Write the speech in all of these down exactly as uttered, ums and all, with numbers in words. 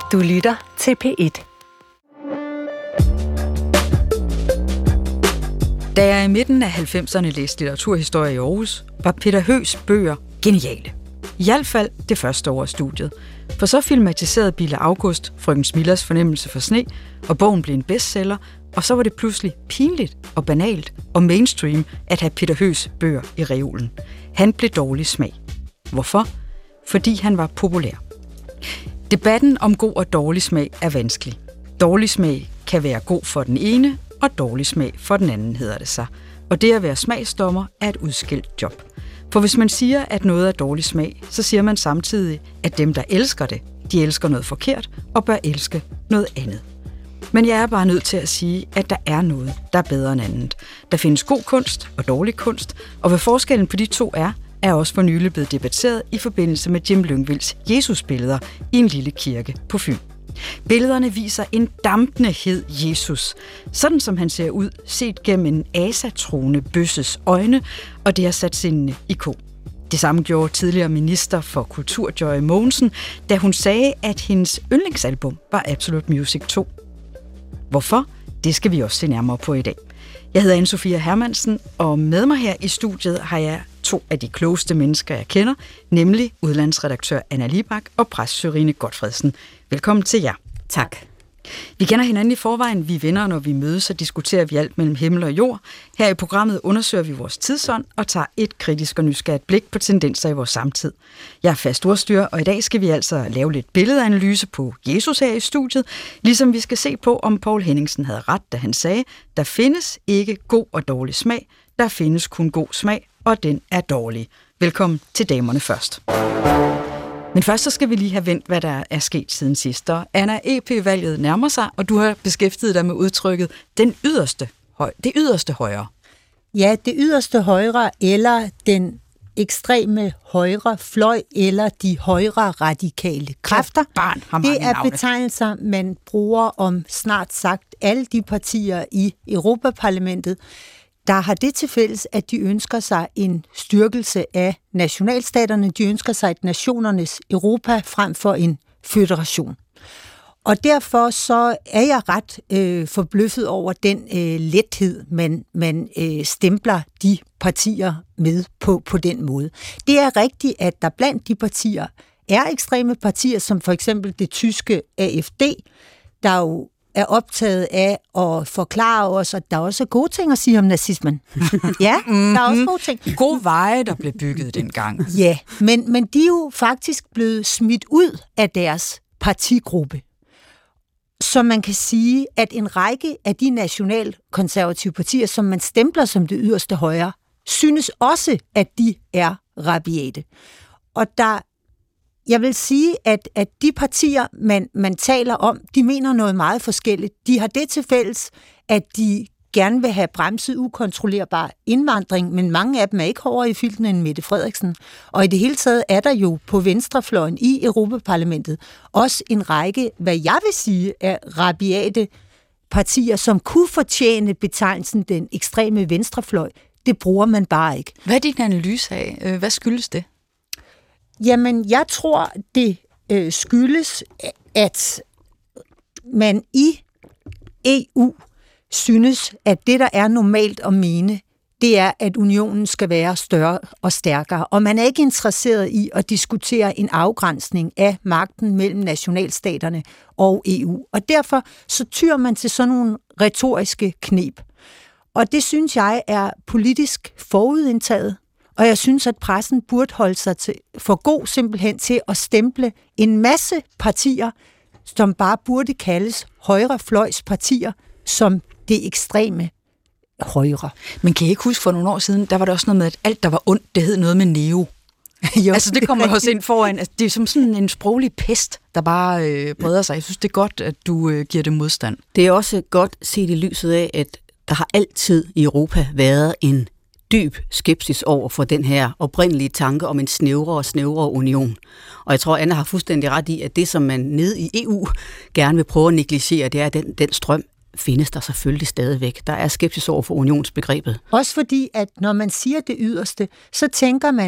Du lytter til P et. Da jeg i midten af halvfemserne læste litteraturhistorie i Aarhus, var Peter Høgs bøger geniale. I hvert fald det første år af studiet. For så filmatiserede Bille August Frøken Smillers fornemmelse for sne, og bogen blev en bestseller, og så var det pludselig pinligt og banalt og mainstream at have Peter Høgs bøger i reolen. Han blev dårlig smag. Hvorfor? Fordi han var populær. Debatten om god og dårlig smag er vanskelig. Dårlig smag kan være god for den ene, og dårlig smag for den anden, hedder det sig. Og det at være smagsdommer er et udskilt job. For hvis man siger, at noget er dårlig smag, så siger man samtidig, at dem, der elsker det, de elsker noget forkert og bør elske noget andet. Men jeg er bare nødt til at sige, at der er noget, der er bedre end andet. Der findes god kunst og dårlig kunst, og hvad forskellen på de to er, er også for nylig blevet debatteret i forbindelse med Jim Lyngvilds Jesus-billeder i en lille kirke på Fyn. Billederne viser en dampende hed Jesus, sådan som han ser ud, set gennem en asatrone bøsses øjne, og det har sat sindene i ko. Det samme gjorde tidligere minister for kultur Joy Mogensen, da hun sagde, at hendes yndlingsalbum var Absolute Music to. Hvorfor? Det skal vi også se nærmere på i dag. Jeg hedder Anne-Sophia Hermansen, og med mig her i studiet har jeg to af de klogeste mennesker, jeg kender, nemlig udlandsredaktør Anna Libak og præst Sørine Gotfredsen. Velkommen til jer. Tak. Vi kender hinanden i forvejen. Vi er venner, når vi mødes, og diskuterer vi alt mellem himmel og jord. Her i programmet undersøger vi vores tidsånd og tager et kritisk og nysgerrigt blik på tendenser i vores samtid. Jeg er fast ordstyrer, og i dag skal vi altså lave lidt billedanalyse på Jesus her i studiet, ligesom vi skal se på, om Poul Henningsen havde ret, da han sagde, der findes ikke god og dårlig smag, der findes kun god smag, og den er dårlig. Velkommen til damerne først. Men først så skal vi lige have vendt, hvad der er sket siden sidst. Og Anna, E P-valget nærmer sig, og du har beskæftiget dig med udtrykket den yderste, høj, det yderste højre. Ja, det yderste højre, eller den ekstreme højre fløj, eller de højre radikale kræfter. Barn har mange det er navne. betegnelser, man bruger om snart sagt alle de partier i Europaparlamentet, der har det til fælles, at de ønsker sig en styrkelse af nationalstaterne. De ønsker sig et nationernes Europa frem for en føderation. Og derfor så er jeg ret øh, forbløffet over den øh, lethed, man, man øh, stempler de partier med på, på den måde. Det er rigtigt, at der blandt de partier er ekstreme partier, som for eksempel det tyske A F D, der jo er optaget af at forklare os, at der også er gode ting at sige om nazismen. Ja, mm-hmm. Der er også gode ting. Gode veje, der blev bygget dengang. Ja, men, men de er jo faktisk blevet smidt ud af deres partigruppe. Så man kan sige, at en række af de nationalkonservative partier, som man stempler som det yderste højre, synes også, at de er rabiate. Og der Jeg vil sige, at, at de partier, man, man taler om, de mener noget meget forskelligt. De har det til fælles, at de gerne vil have bremset ukontrollerbar indvandring, men mange af dem er ikke hårdere i filten end Mette Frederiksen. Og i det hele taget er der jo på venstrefløjen i Europaparlamentet også en række, hvad jeg vil sige, er rabiate partier, som kunne fortjene betegnelsen den ekstreme venstrefløj. Det bruger man bare ikke. Hvad er din analyse af? Hvad skyldes det? Jamen, jeg tror, det øh, skyldes, at man i E U synes, at det, der er normalt at mene, det er, at unionen skal være større og stærkere. Og man er ikke interesseret i at diskutere en afgrænsning af magten mellem nationalstaterne og E U. Og derfor så tyr man til sådan nogle retoriske kneb. Og det synes jeg er politisk forudindtaget. Og jeg synes, at pressen burde holde sig til, for god simpelthen til at stemple en masse partier, som bare burde kaldes højrefløjspartier, som det ekstreme højre. Men kan I ikke huske for nogle år siden, der var der også noget med, at alt, der var ondt, det hed noget med neo. Jo, altså det kommer også ind foran. Altså, det er som sådan en sproglig pest, der bare øh, breder sig. Jeg synes, det er godt, at du øh, giver det modstand. Det er også godt set i lyset af, at der har altid i Europa været en dyb skepsis over for den her oprindelige tanke om en snævrere og snævrere union. Og jeg tror, Anna har fuldstændig ret i, at det, som man nede i E U gerne vil prøve at negligere, det er, at den, den strøm findes der selvfølgelig stadigvæk. Der er skepsis over for unionsbegrebet. Også fordi, at når man siger det yderste, så tænker man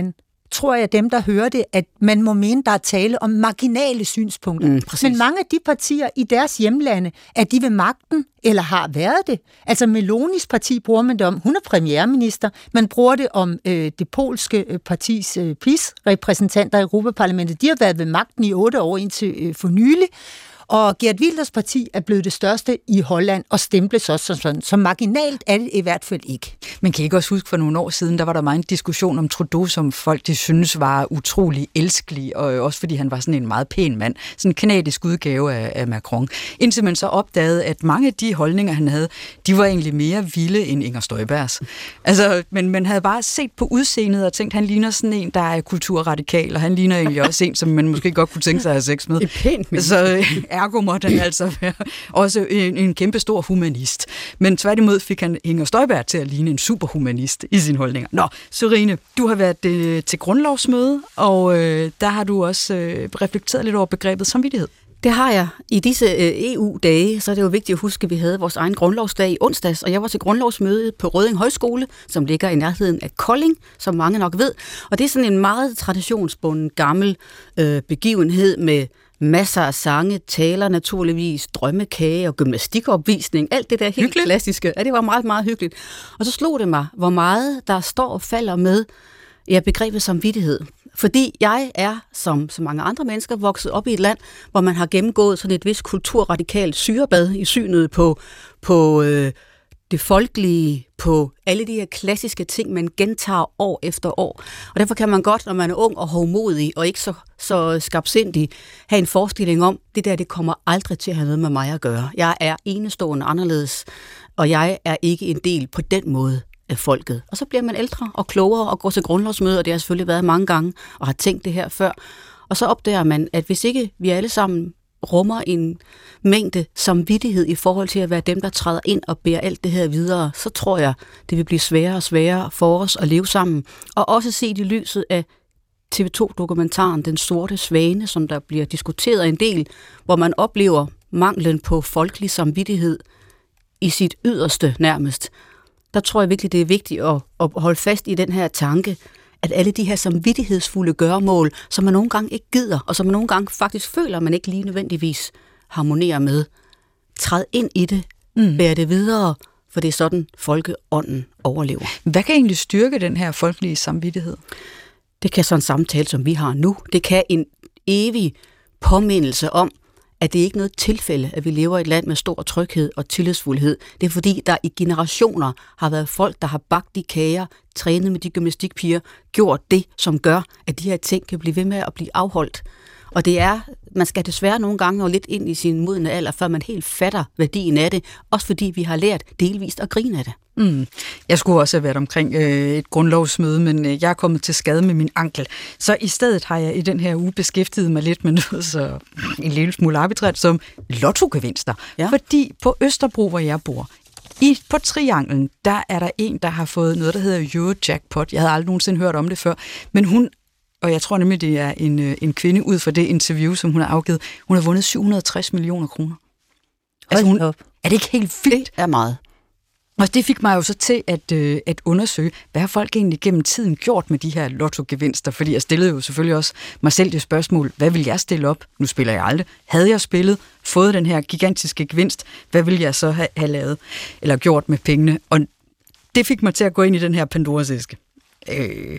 tror jeg, dem, der hører det, at man må mene, der er tale om marginale synspunkter. Mm, Men mange af de partier i deres hjemlande, at de ved magten, eller har været det. Altså Melonis parti bruger man det om, hun er premierminister, man bruger det om øh, det polske øh, partis øh, P I S-repræsentanter i Europaparlamentet. De har været ved magten i otte år indtil øh, for nylig. Og Geert Wilders parti er blevet det største i Holland, og stembles også som sådan. Så marginalt er det i hvert fald ikke. Men kan I ikke også huske, for nogle år siden, der var der meget en diskussion om Trudeau, som folk de synes var utrolig elskelig, og også fordi han var sådan en meget pæn mand. Sådan en kanadisk udgave af, af Macron. Indtil man så opdagede, at mange af de holdninger, han havde, de var egentlig mere vilde end Inger Støjbergs. Altså, men man havde bare set på udseendet og tænkt, han ligner sådan en, der er kulturradikal, og han ligner egentlig også en, som man måske godt kunne tænke sig at have sex med. Et pænt menneske. Så ergo måtte han altså være også en, en kæmpe stor humanist. Men tværtimod fik han Inger Støjberg til at ligne en superhumanist i sine holdninger. Nå, Sørine, du har været øh, til grundlovsmøde, og øh, der har du også øh, reflekteret lidt over begrebet samvittighed. Det har jeg. I disse øh, E U-dage, så er det jo vigtigt at huske, at vi havde vores egen grundlovsdag i onsdags, og jeg var til grundlovsmøde på Rødding Højskole, som ligger i nærheden af Kolding, som mange nok ved. Og det er sådan en meget traditionsbunden gammel øh, begivenhed med masser af sange, taler naturligvis, drømmekage og gymnastikopvisning, alt det der helt hyggeligt. Klassiske. Ja, det var meget, meget hyggeligt. Og så slog det mig, hvor meget der står og falder med ja, begrebet samvittighed. Fordi jeg er, som så mange andre mennesker, vokset op i et land, hvor man har gennemgået sådan et vist kulturradikalt syrebad i synet på, på øh, det folkelige, på alle de her klassiske ting, man gentager år efter år. Og derfor kan man godt, når man er ung og hovmodig og ikke så, så skarpsindig, have en forestilling om, det der, det kommer aldrig til at have noget med mig at gøre. Jeg er enestående anderledes, og jeg er ikke en del på den måde af folket. Og så bliver man ældre og klogere og går til grundlovsmøder, og det har selvfølgelig været mange gange, og har tænkt det her før. Og så opdager man, at hvis ikke vi alle sammen rummer en mængde samvittighed i forhold til at være dem, der træder ind og bærer alt det her videre, så tror jeg, det vil blive sværere og sværere for os at leve sammen. Og også set i lyset af T V to-dokumentaren Den Sorte Svane, som der bliver diskuteret en del, hvor man oplever manglen på folkelig samvittighed i sit yderste nærmest. Der tror jeg virkelig, det er vigtigt at, at holde fast i den her tanke, at alle de her samvittighedsfulde gøremål, som man nogle gange ikke gider, og som man nogle gange faktisk føler, man ikke lige nødvendigvis harmonerer med, træd ind i det, mm. bær det videre, for det er sådan, folkeånden overlever. Hvad kan egentlig styrke den her folkelige samvittighed? Det kan sådan en samtale, som vi har nu. Det kan en evig påmindelse om, at det ikke er noget tilfælde, at vi lever i et land med stor tryghed og tillidsfuldhed. Det er fordi, der i generationer har været folk, der har bagt de kager, trænet med de gymnastikpiger, gjort det, som gør, at de her ting kan blive ved med at blive afholdt. Og det er, man skal desværre nogle gange nå lidt ind i sin modne alder, før man helt fatter værdien af det, også fordi vi har lært delvist at grine af det. Mm. Jeg skulle også have været omkring øh, et grundlovsmøde, men øh, jeg er kommet til skade med min ankel. Så i stedet har jeg i den her uge beskæftiget mig lidt med noget så en lille smule arbitrært som lottogevinster. Ja. Fordi på Østerbro, hvor jeg bor, i, på Trianglen, der er der en, der har fået noget, der hedder Eurojackpot. Jeg havde aldrig nogensinde hørt om det før, men hun, og jeg tror nemlig, det er en, en kvinde ud fra det interview, som hun har afgivet, hun har vundet syv hundrede og tres millioner kroner. Altså hun, er det ikke helt vildt? Det er meget. Og det fik mig jo så til at, øh, at undersøge, hvad har folk egentlig gennem tiden gjort med de her lottogevinster? Fordi jeg stillede jo selvfølgelig også mig selv det spørgsmål, hvad vil jeg stille op? Nu spiller jeg aldrig. Havde jeg spillet, fået den her gigantiske gevinst, hvad ville jeg så have, have lavet eller gjort med pengene? Og det fik mig til at gå ind i den her Pandoras æske. Øh,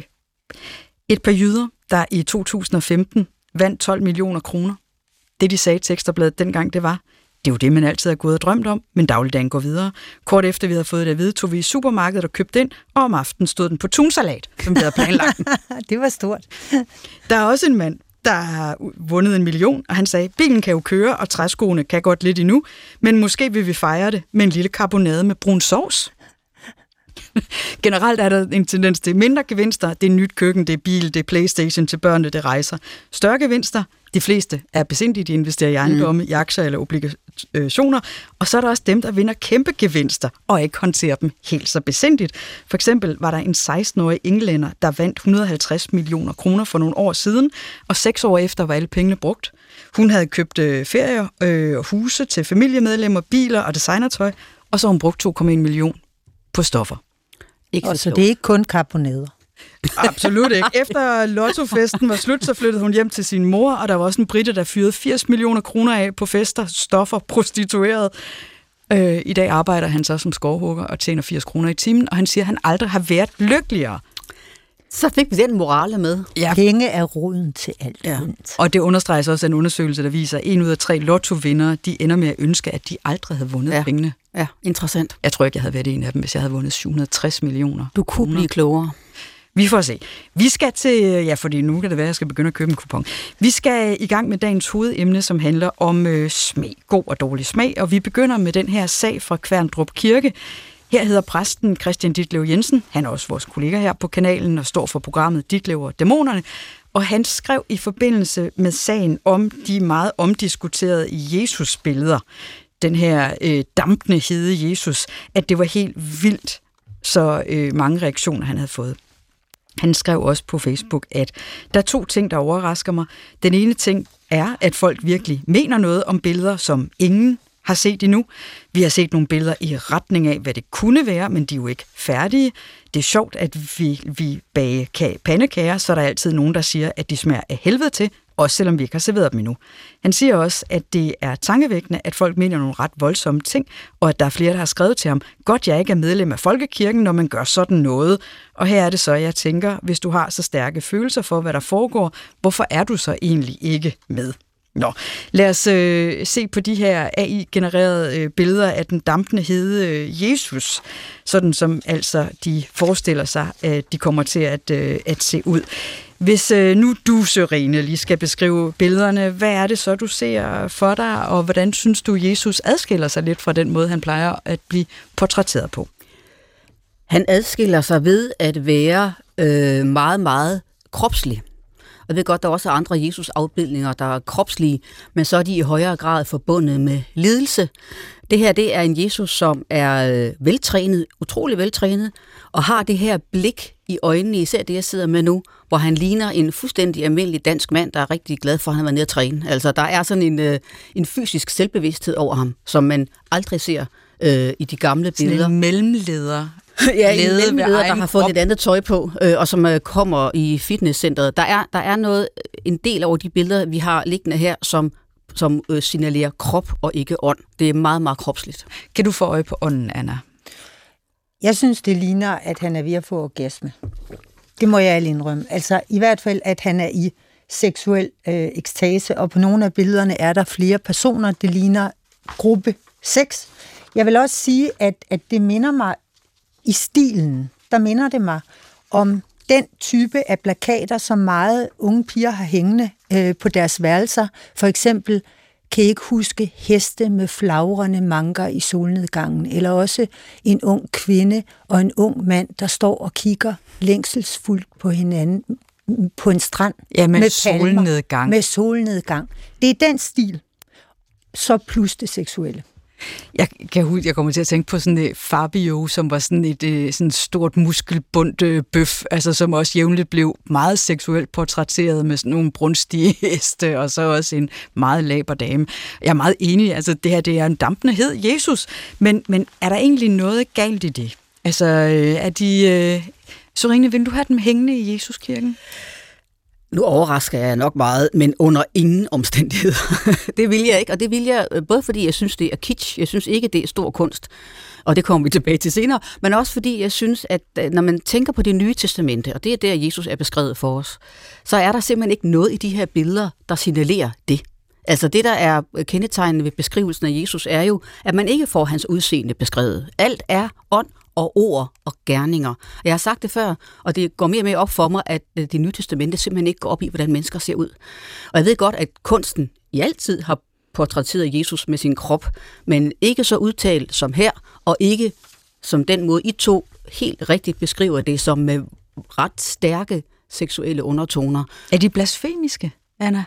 et par jyder, der i to tusind og femten vandt tolv millioner kroner. Det, de sagde til Ekstrabladet dengang, det var, det er jo det, man altid har gået og drømt om, men dagligdagen går videre. Kort efter vi havde fået det at vide, tog vi i supermarkedet og købte ind, og om aftenen stod den på tunsalat, som vi havde planlagt. Det var stort. Der er også en mand, der har vundet en million, og han sagde, bilen kan jo køre, og træskoene kan godt lidt endnu, men måske vil vi fejre det med en lille karbonade med brun sovs. Generelt er der en tendens til mindre gevinster. Det er nyt køkken, det er bil, det er PlayStation til børnene, det rejser. Større gevinster, de fleste er besindige, de investerer i ejendomme, mm. i aktier eller obligationer. Og så er der også dem, der vinder kæmpe gevinster og ikke håndterer dem helt så besindigt. For eksempel var der en seksten-årig englænder, der vandt et hundrede og halvtreds millioner kroner for nogle år siden, og seks år efter var alle pengene brugt. Hun havde købt øh, ferier og øh, huse til familiemedlemmer, biler og designertøj, og så har hun brugt to komma en million på stoffer. Ikke og så det er ikke kun karbonader. Absolut ikke. Efter lottofesten var slut, så flyttede hun hjem til sin mor, og der var også en brite, der fyrede firs millioner kroner af på fester, stoffer, prostitueret. Øh, I dag arbejder han så som skovhugger og tjener firs kroner i timen, og han siger, at han aldrig har været lykkeligere. Så fik vi den morale med. Ja. Penge er roden til alt. Ja. Og det understreges også en undersøgelse, der viser, at en ud af tre lottovindere, de ender med at ønske, at de aldrig havde vundet ja. pengene. Ja, interessant. Jeg tror ikke, jeg havde været en af dem, hvis jeg havde vundet syv hundrede og tres millioner. Du kunne kroner. blive klogere. Vi får se. Vi skal til, ja, fordi nu kan det være, at jeg skal begynde at købe en kupon. Vi skal i gang med dagens hovedemne, som handler om øh, smag, god og dårlig smag, og vi begynder med den her sag fra Kværndrup Kirke. Her hedder præsten Christian Ditlev Jensen, han er også vores kollega her på kanalen og står for programmet Ditlev og Dæmonerne, og han skrev i forbindelse med sagen om de meget omdiskuterede Jesus-billeder, den her øh, dampende hede Jesus, at det var helt vildt, så øh, mange reaktioner han havde fået. Han skrev også på Facebook, at der er to ting, der overrasker mig. Den ene ting er, at folk virkelig mener noget om billeder, som ingen har set endnu. Vi har set nogle billeder i retning af, hvad det kunne være, men de er jo ikke færdige. Det er sjovt, at vi, vi bager pandekager, så er der altid nogen, der siger, at de smager af helvede til, også selvom vi ikke har serveret dem endnu. Han siger også, at det er tankevækkende, at folk mener nogle ret voldsomme ting, og at der er flere, der har skrevet til ham, godt jeg ikke er medlem af Folkekirken, når man gør sådan noget. Og her er det så, jeg tænker, hvis du har så stærke følelser for, hvad der foregår, hvorfor er du så egentlig ikke med? Nå, lad os øh, se på de her A I-genererede øh, billeder af den dampende hede øh, Jesus, sådan som altså de forestiller sig, at de kommer til at, øh, at se ud. Hvis øh, nu du, Sørine, lige skal beskrive billederne, hvad er det så, du ser for dig, og hvordan synes du, Jesus adskiller sig lidt fra den måde, han plejer at blive portrætteret på? Han adskiller sig ved at være øh, meget, meget kropslig. Og jeg ved godt, der er også andre Jesus-afbildninger, der er kropslige, men så er de i højere grad forbundet med lidelse. Det her, det er en Jesus, som er øh, veltrænet, utrolig veltrænet, og har det her blik i øjnene, især det, jeg sidder med nu, hvor han ligner en fuldstændig almindelig dansk mand, der er rigtig glad for, at han var nede at træne. Altså, der er sådan en, øh, en fysisk selvbevidsthed over ham, som man aldrig ser øh, i de gamle billeder. Sådan en mellemleder. Ja, en mellemleder, der har fået et andet tøj på, øh, og som øh, kommer i fitnesscenteret. Der er, der er noget, en del over de billeder, vi har liggende her, som, som øh, signalerer krop og ikke ånd. Det er meget, meget kropsligt. Kan du få øje på ånden, Anna? Jeg synes, det ligner, at han er ved at få orgasme. Det må jeg alene indrømme. Altså i hvert fald, at han er i seksuel øh, ekstase, og på nogle af billederne er der flere personer. Det ligner gruppe seks. Jeg vil også sige, at, at det minder mig i stilen, der minder det mig om den type af plakater, som meget unge piger har hængende øh, på deres værelser. For eksempel, kan I ikke huske heste med flagrende manker i solnedgangen, eller også en ung kvinde og en ung mand, der står og kigger længselsfuldt på hinanden på en strand. Ja, med, med solnedgang. Palmer, med solnedgang. Det er den stil, så plus det seksuelle. Jeg kan huske, jeg kommer til at tænke på sådan et Fabio, som var sådan et sådan stort muskelbundt bøf, altså som også jævnligt blev meget seksuelt portrætteret med sådan nogle brunstige heste, og så også en meget laber dame. Jeg er meget enig, altså det her, det er en dampende hed Jesus, men, men er der egentlig noget galt i det? Altså er de... Øh... Sørine, vil du have dem hængende i Jesuskirken? Nu overrasker jeg nok meget, men under ingen omstændigheder. Det vil jeg ikke, og det vil jeg både fordi jeg synes, det er kitsch, jeg synes ikke, det er stor kunst, og det kommer vi tilbage til senere, men også fordi jeg synes, at når man tænker på det nye testamente, og det er der, Jesus er beskrevet for os, så er der simpelthen ikke noget i de her billeder, der signalerer det. Altså det, der er kendetegnende ved beskrivelsen af Jesus, er jo, at man ikke får hans udseende beskrevet. Alt er ånd og ord og gerninger. Jeg har sagt det før, og det går mere og mere op for mig, at det nye testamente simpelthen ikke går op i, hvordan mennesker ser ud. Og jeg ved godt, at kunsten i altid har portrætteret Jesus med sin krop, men ikke så udtalt som her, og ikke som den måde, I to helt rigtigt beskriver det, som med ret stærke seksuelle undertoner. Er de blasfemiske, Anna?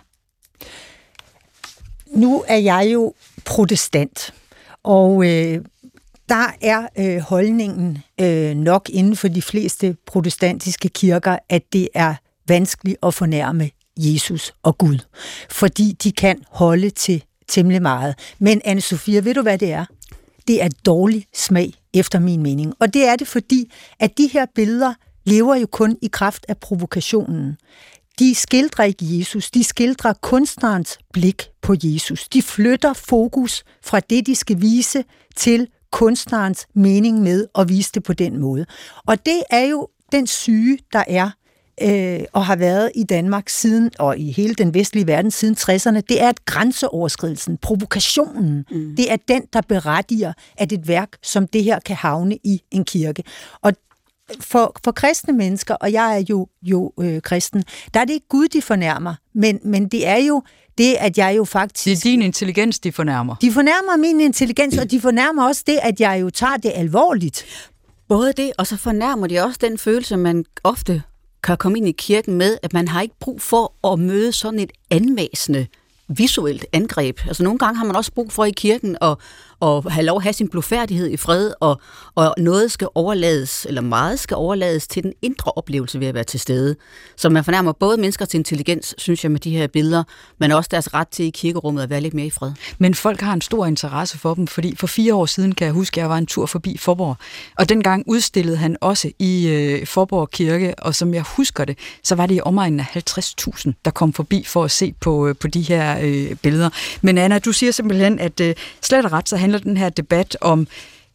Nu er jeg jo protestant, og øh, der er øh, holdningen øh, nok inden for de fleste protestantiske kirker, at det er vanskeligt at fornærme Jesus og Gud, fordi de kan holde til temmelig meget. Men Anne-Sophia, ved du hvad det er? Det er dårlig smag, efter min mening. Og det er det, fordi at de her billeder lever jo kun i kraft af provokationen. De skildrer ikke Jesus, de skildrer kunstnerens blik på Jesus. De flytter fokus fra det, de skal vise, til kunstnerens mening med at vise det på den måde. Og det er jo den syge, der er øh, og har været i Danmark siden, og i hele den vestlige verden siden tresserne. Det er at grænseoverskridelsen, provokationen. Mm. Det er den, der berettiger, at et værk som det her kan havne i en kirke. Og For, for kristne mennesker, og jeg er jo, jo øh, kristen, der er det ikke Gud, de fornærmer, men, men det er jo det, at jeg jo faktisk... Det er din intelligens, de fornærmer. De fornærmer min intelligens, og de fornærmer også det, at jeg jo tager det alvorligt. Både det, og så fornærmer de også den følelse, man ofte kan komme ind i kirken med, at man har ikke brug for at møde sådan et anvæsende visuelt angreb. Altså nogle gange har man også brug for i kirken at, at have lov at have sin blufærdighed i fred, og, og noget skal overlades, eller meget skal overlades til den indre oplevelse ved at være til stede. Så man fornærmer både menneskers intelligens, synes jeg, med de her billeder, men også deres ret til i kirkerummet at være lidt mere i fred. Men folk har en stor interesse for dem, fordi for fire år siden, kan jeg huske, at jeg var en tur forbi Faaborg, og dengang udstillede han også i øh, Faaborg Kirke, og som jeg husker det, så var det i omegnen af halvtreds tusind, der kom forbi for at se på, øh, på de her øh, billeder. Men Anna, du siger simpelthen, at øh, slet og ret, så handler den her debat om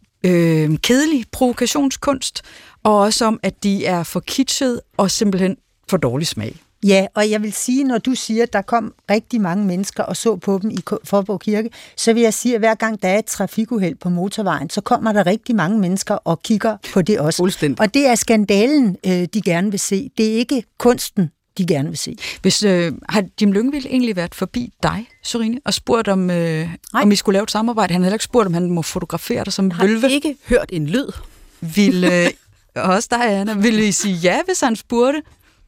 øh, kedelig provokationskunst, og også om, at de er for kitschet og simpelthen for dårlig smag. Ja, og jeg vil sige, når du siger, at der kom rigtig mange mennesker og så på dem i Faaborg Kirke, så vil jeg sige, at hver gang der er et trafikuheld på motorvejen, så kommer der rigtig mange mennesker og kigger på det også. Og det er skandalen, øh, de gerne vil se. Det er ikke kunsten, de gerne vil se. Hvis, øh, har Jim Lyngvild egentlig været forbi dig, Sørine, og spurgt om, øh, om I skulle lave et samarbejde? Han har heller ikke spurgt, om han må fotografere dig som vølve. Jeg har ikke hørt en lyd. Vil, øh, også dig, Anna, ville I sige ja, hvis han spurgte?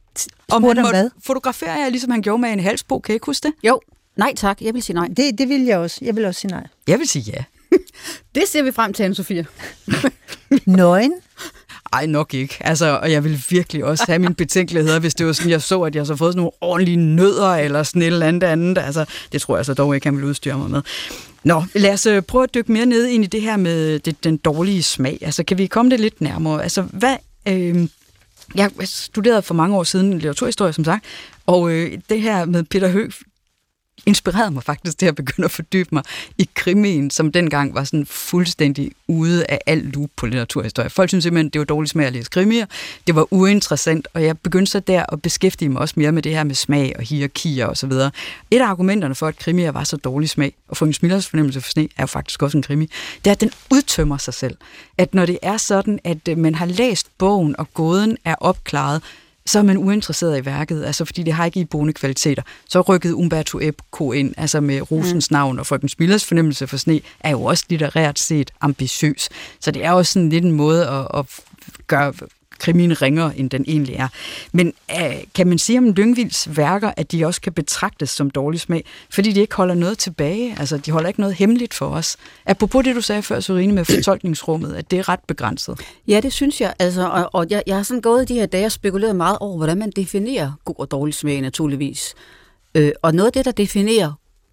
Om han måtte fotografere jer, ligesom han gjorde med en halsbog, kan I ikke huske det? Jo, nej tak, jeg vil sige nej. Det, det vil jeg også. Jeg vil også sige nej. Jeg vil sige ja. Det ser vi frem til, Anne-Sophie. Nøgen? Ej, nok ikke. Altså, og jeg vil virkelig også have mine betænkeligheder, hvis det var sådan, jeg så, at jeg så fået sådan nogle ordentlige nødder, eller sådan et eller andet andet. Altså, det tror jeg så dog ikke, han vil udstyre mig med. Nå, lad os prøve at dykke mere ned ind i det her med det, den dårlige smag. Altså, kan vi komme det lidt nærmere? Altså, hvad... Øh, jeg studerede for mange år siden litteraturhistorie, som sagt, og øh, det her med Peter Høeg inspirerede mig faktisk til at begynde at fordybe mig i krimien, som dengang var sådan fuldstændig ude af al loop på litteraturhistorie. Folk synes simpelthen, det var dårligt smag at læse krimier. Det var uinteressant, og jeg begyndte så der at beskæftige mig også mere med det her med smag og hierarkier og så videre. Et af argumenterne for, at krimier var så dårlig smag, og Frøken Smillers fornemmelse for sne er jo faktisk også en krimi, det er, at den udtømmer sig selv. At når det er sådan, at man har læst bogen, og gåden er opklaret, så er man uinteresseret i værket, altså fordi det har ikke iboende kvaliteter. Så rykkede Umberto Eco ind, altså med Rosens navn, og Frøken Smillers fornemmelse for sne, er jo også litterært set ambitiøs. Så det er også sådan lidt en måde at, at gøre krimien ringere, end den egentlig er. Men øh, kan man sige om Lyngvilds værker, at de også kan betragtes som dårlig smag, fordi de ikke holder noget tilbage, altså de holder ikke noget hemmeligt for os. Apropos det, du sagde før, Sørine, med fortolkningsrummet, at det er ret begrænset. Ja, det synes jeg, altså, og, og jeg, jeg har sådan gået de her dage og spekuleret meget over, hvordan man definerer god og dårlig smag, naturligvis. Øh, og noget af det, der definerer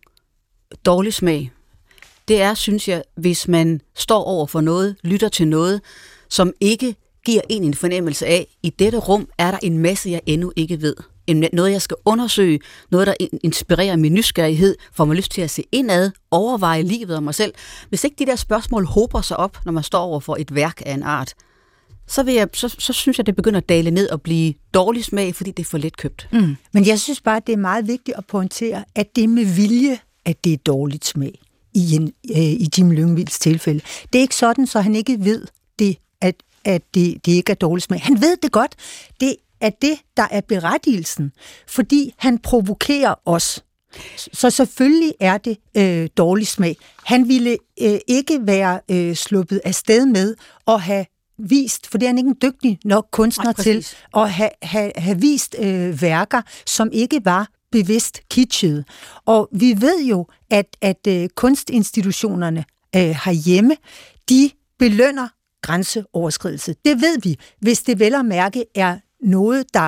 dårlig smag, det er, synes jeg, hvis man står over for noget, lytter til noget, som ikke giver en en fornemmelse af, i dette rum er der en masse, jeg endnu ikke ved. En, noget, jeg skal undersøge, noget, der inspirerer min nysgerrighed, får mig lyst til at se indad, overveje livet og mig selv. Hvis ikke de der spørgsmål hober sig op, når man står over for et værk af en art, så, vil jeg, så, så synes jeg, det begynder at dale ned og blive dårlig smag, fordi det er for let købt. Mm. Men jeg synes bare, det er meget vigtigt at pointere, at det er med vilje, at det er dårligt smag i, en, øh, i Jim Lyngvilds tilfælde. Det er ikke sådan, så han ikke ved det, at at det, det ikke er dårlig smag. Han ved det godt. Det er det, der er berettigelsen, fordi han provokerer os. Så selvfølgelig er det øh, dårlig smag. Han ville øh, ikke være øh, sluppet af sted med at have vist, for det er han ikke en dygtig nok kunstner Nej, til, at have, have, have vist øh, værker, som ikke var bevidst kitschede. Og vi ved jo, at, at øh, kunstinstitutionerne øh, herhjemme, de belønner grænseoverskridelse. Det ved vi, hvis det vel at mærke er noget, der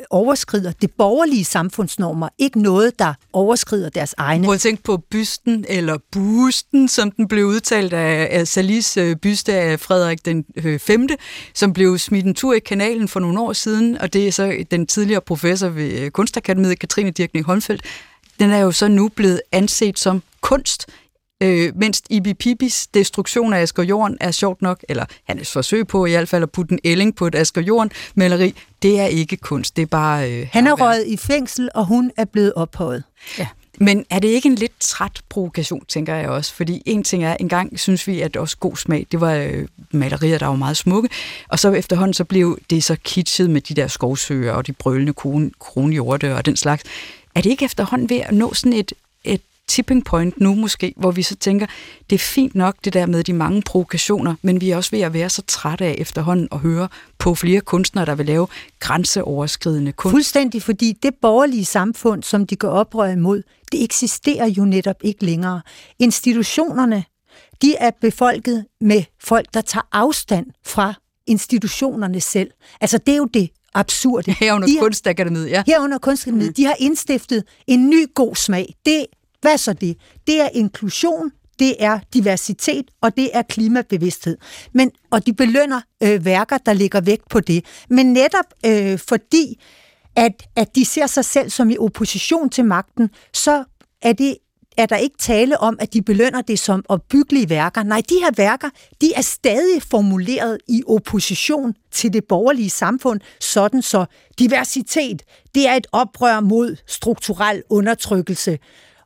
overskrider det borgerlige samfundsnormer, ikke noget, der overskrider deres egne. Prøv at tænke på bysten, eller busten, som den blev udtalt af, af Salis øh, byste af Frederik den øh, femte, som blev smidt en tur i kanalen for nogle år siden, og det er så den tidligere professor ved øh, Kunstakademiet, Katrine Dirkning Holmfeldt. Den er jo så nu blevet anset som kunst, Øh, mens Ibi Pipis destruktion af Asger Jorn er sjovt nok, eller hans forsøg på i hvert fald at putte en ælling på et Asger Jorn-maleri, det er ikke kunst, det er bare... Øh, Han er røget i fængsel, og hun er blevet ophøjet. Ja. Men er det ikke en lidt træt provokation, tænker jeg også? Fordi en ting er, engang synes vi, at også god smag, det var øh, malerier, der var meget smukke, og så efterhånden så blev det så kitschet med de der skovsøer og de brølende kronhjorte og den slags. Er det ikke efterhånden ved at nå sådan et, et tipping point nu måske, hvor vi så tænker, det er fint nok det der med de mange provokationer, men vi er også ved at være så trætte af efterhånden at høre på flere kunstnere, der vil lave grænseoverskridende kunst. Fuldstændig, fordi det borgerlige samfund, som de går oprør imod, det eksisterer jo netop ikke længere. Institutionerne, de er befolket med folk, der tager afstand fra institutionerne selv. Altså det er jo det absurde. Herunder de Kunstakademiet, ja. Herunder Kunstakademiet, mm. de har indstiftet en ny god smag. Det Hvad så det? Det er inklusion, det er diversitet, og det er klimabevidsthed. Men, og de belønner øh, værker, der ligger vægt på det. Men netop øh, fordi, at, at de ser sig selv som i opposition til magten, så er, det, er der ikke tale om, at de belønner det som opbyggelige værker. Nej, de her værker, de er stadig formuleret i opposition til det borgerlige samfund, sådan så diversitet, det er et oprør mod strukturel undertrykkelse.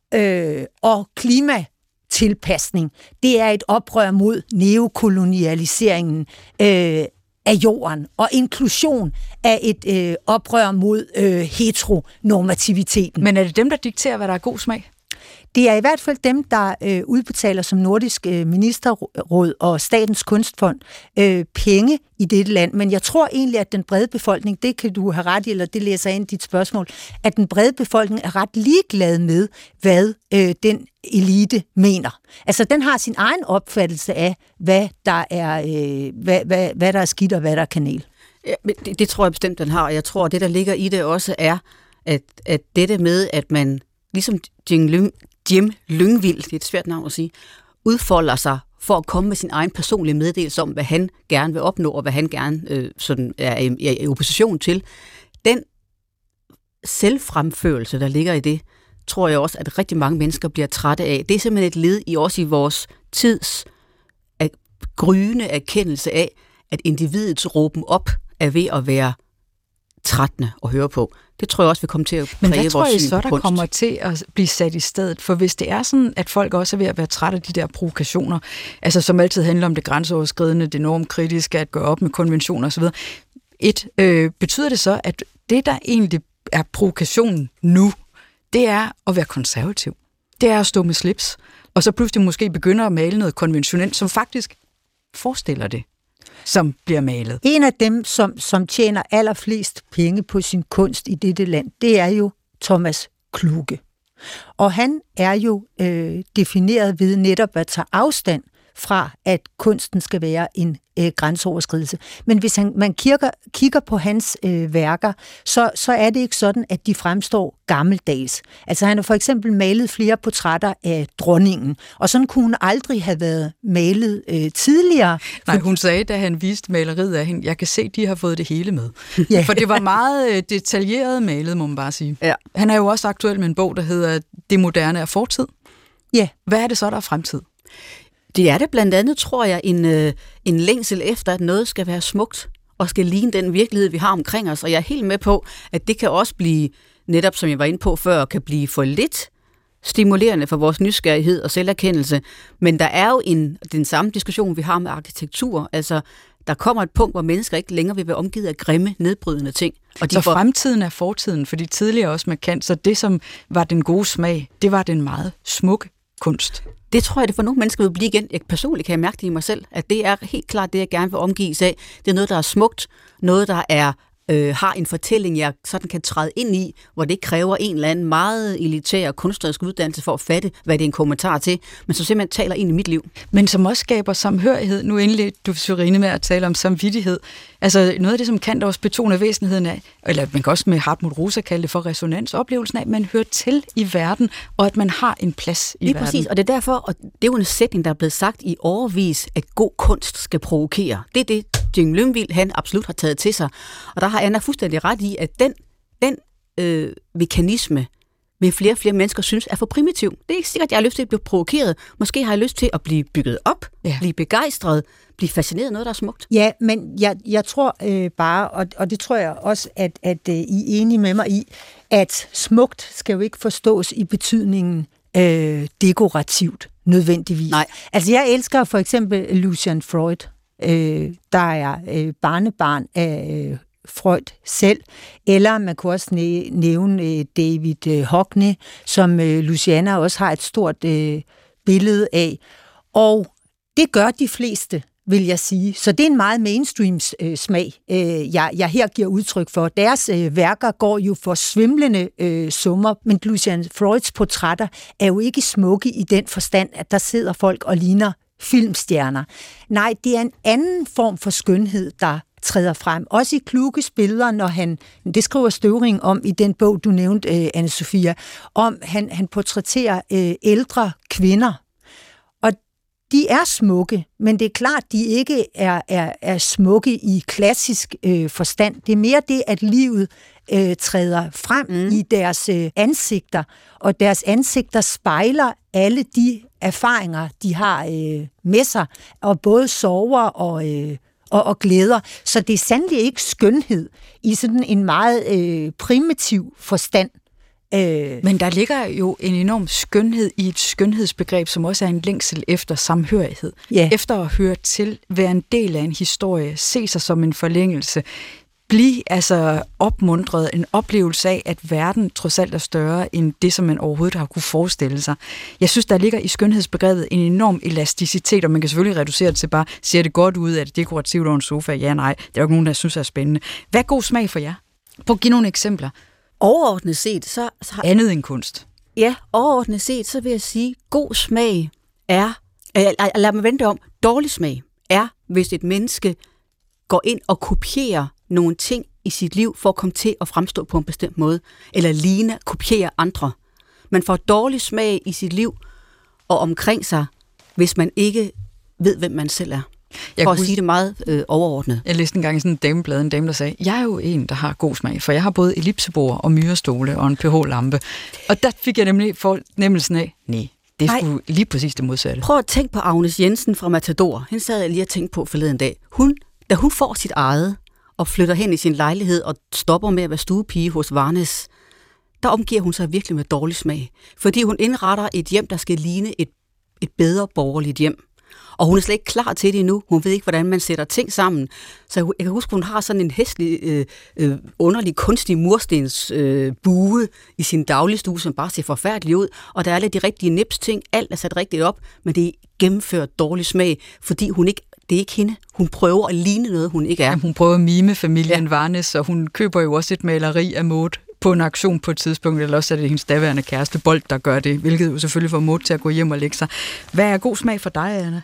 Øh, og klimatilpasning, det er et oprør mod neokolonialiseringen øh, af jorden, og inklusion er et øh, oprør mod øh, heteronormativiteten. Men er det dem, der dikterer, hvad der er god smag? Det er i hvert fald dem, der øh, udbetaler som Nordisk øh, Ministerråd og Statens Kunstfond øh, penge i dette land. Men jeg tror egentlig, at den brede befolkning, det kan du have ret i, eller det læser ind i dit spørgsmål, at den brede befolkning er ret ligeglad med, hvad øh, den elite mener. Altså, den har sin egen opfattelse af, hvad der er, øh, hvad, hvad, hvad der er skidt og hvad der er kanel. Ja, det, det tror jeg bestemt, den har, og jeg tror, at det, der ligger i det også, er, at, at dette med, at man ligesom Jim, Lyng, Jim Lyngvild, det er et svært navn at sige, udfolder sig for at komme med sin egen personlige meddelelse om, hvad han gerne vil opnå, og hvad han gerne øh, sådan er, i, er i opposition til. Den selvfremførelse, der ligger i det, tror jeg også, at rigtig mange mennesker bliver trætte af. Det er simpelthen et led i også i vores tids at gryende erkendelse af, at individets råben op er ved at være trættende at høre på. Det tror jeg også vil komme til at præge vores syn på kunst. Men hvad tror I så, der kommer til at blive sat i stedet? For hvis det er sådan, at folk også er ved at være trætte af de der provokationer, altså som altid handler om det grænseoverskridende, det normkritiske, at gå op med konventioner osv., et, øh, betyder det så, at det, der egentlig er provokationen nu, det er at være konservativ. Det er at stå med slips, og så pludselig måske begynder at male noget konventionelt, som faktisk forestiller det, som bliver malet. En af dem, som, som tjener allerflest penge på sin kunst i dette land, det er jo Thomas Kluge. Og han er jo øh, defineret ved netop at tage afstand fra, at kunsten skal være en øh, grænseoverskridelse. Men hvis han, man kigger, kigger på hans øh, værker, så, så er det ikke sådan, at de fremstår gammeldags. Altså han har for eksempel malet flere portrætter af dronningen, og sådan kunne hun aldrig have været malet øh, tidligere. Nej, hun sagde, da han viste maleriet af hende, jeg kan se, de har fået det hele med. Ja. For det var meget øh, detaljeret malet, må man bare sige. Ja. Han er jo også aktuel med en bog, der hedder Det moderne er fortid. Ja. Hvad er det så, der er fremtid? Det er det blandt andet, tror jeg, en, øh, en længsel efter, at noget skal være smukt og skal ligne den virkelighed, vi har omkring os. Og jeg er helt med på, at det kan også blive, netop som jeg var inde på før, kan blive for lidt stimulerende for vores nysgerrighed og selverkendelse. Men der er jo en, den samme diskussion, vi har med arkitektur. Altså, der kommer et punkt, hvor mennesker ikke længere vil være omgivet af grimme, nedbrydende ting. Og de så får... fremtiden er fortiden, fordi tidligere også markant. Så det, som var den gode smag, det var den meget smukke kunst. Det tror jeg, det for nogle mennesker vil blive igen. Jeg personligt kan jeg mærke det i mig selv, at det er helt klart det, jeg gerne vil omgives af. Det er noget, der er smukt, noget, der er øh, har en fortælling, jeg sådan kan træde ind i, hvor det kræver en eller anden meget elitær kunstnerisk uddannelse for at fatte, hvad det er en kommentar til, men som simpelthen taler ind i mit liv. Men som også skaber samhørighed. Nu indledte du, Sørine, med at tale om samvittighed. Altså noget af det, som Kant også betoner væsentligheden af, eller man kan også med Hartmut Rosa kalde det for resonansoplevelsen af, at man hører til i verden, og at man har en plads i Lige verden. præcis, og det er derfor, og det er jo en sætning, der er blevet sagt i årevis, at god kunst skal provokere. Det er det, Jim Lyngvild, han absolut har taget til sig. Og der har Anna fuldstændig ret i, at den, den øh, mekanisme, vil flere og flere mennesker synes er for primitiv. Det er ikke sikkert, at jeg har lyst til at blive provokeret. Måske har jeg lyst til at blive bygget op, ja. blive begejstret, blive fascineret af noget, der er smukt. Ja, men jeg, jeg tror øh, bare, og, og det tror jeg også, at, at øh, I er enige med mig i, at smukt skal jo ikke forstås i betydningen øh, dekorativt, nødvendigvis. Nej. Altså jeg elsker for eksempel Lucian Freud, øh, der er øh, barnebarn af øh, Freud selv, eller man kunne også nævne øh, David øh, Hockney, som øh, Luciana også har et stort øh, billede af. Og det gør de fleste, vil jeg sige. Så det er en meget mainstream øh, smag, øh, jeg, jeg her giver udtryk for. Deres øh, værker går jo for svimlende øh, summer, men Lucian Freuds portrætter er jo ikke smukke i den forstand, at der sidder folk og ligner filmstjerner. Nej, det er en anden form for skønhed, der træder frem. Også i Kluges billeder, når han, det skriver Støvring om i den bog, du nævnte, øh, Anne-Sophia, om han, han portrætterer øh, ældre kvinder. Og de er smukke, men det er klart, de ikke er, er, er smukke i klassisk øh, forstand. Det er mere det, at livet øh, træder frem mm. i deres øh, ansigter, og deres ansigter spejler alle de erfaringer, de har øh, med sig, og både sorger og øh, Og, og glæder. Så det er sandelig ikke skønhed i sådan en meget øh, primitiv forstand. Øh. Men der ligger jo en enorm skønhed i et skønhedsbegreb, som også er en længsel efter samhørighed. Ja. Efter at høre til, være en del af en historie, se sig som en forlængelse, blive altså opmuntret, en oplevelse af, at verden trods alt er større end det, som man overhovedet har kunne forestille sig. Jeg synes, der ligger i skønhedsbegrebet en enorm elasticitet, og man kan selvfølgelig reducere det til bare, ser det godt ud, er det dekorativt over en sofa? Ja, nej, det er jo ikke nogen, der synes er spændende. Hvad er god smag for jer? Prøv at give nogle eksempler. Overordnet set, så... så har... Andet end kunst. Ja, overordnet set, så vil jeg sige, god smag er... Lad mig vente om. Dårlig smag er, hvis et menneske går ind og kopierer nogle ting i sit liv for at komme til at fremstå på en bestemt måde, eller ligne, kopiere andre. Man får dårlig smag i sit liv og omkring sig, hvis man ikke ved, hvem man selv er. Jeg for at sige det meget øh, overordnet. Jeg læste engang i sådan en dameblad, en dame, der sagde, jeg er jo en, der har god smag, for jeg har både ellipsebord og myrestole og en pH-lampe. Og der fik jeg nemlig fornemmelsen af, nej, det er sgu lige præcis det modsatte. Prøv at tænke på Agnes Jensen fra Matador. Hende sad jeg lige og tænkte på forleden dag. Hun, da hun får sit eget, og flytter hen i sin lejlighed og stopper med at være stuepige hos Varnes, der omgiver hun sig virkelig med dårlig smag. Fordi hun indretter et hjem, der skal ligne et, et bedre borgerligt hjem. Og hun er slet ikke klar til det endnu. Hun ved ikke, hvordan man sætter ting sammen. Så jeg, jeg kan huske, hun har sådan en hæslig, øh, øh, underlig, kunstig murstens øh, bue i sin dagligstue, som bare ser forfærdelig ud. Og der er alle de rigtige nips-ting. Alt er sat rigtigt op, men det er gennemført dårlig smag, fordi hun ikke det er ikke hende. Hun prøver at ligne noget, hun ikke er. Jamen, hun prøver at mime familien ja. Varnes, og hun køber jo også et maleri af Maud på en auktion på et tidspunkt, eller også er det hendes daværende kæreste Bold, der gør det, hvilket jo selvfølgelig får Maud til at gå hjem og lægge sig. Hvad er god smag for dig, Anna?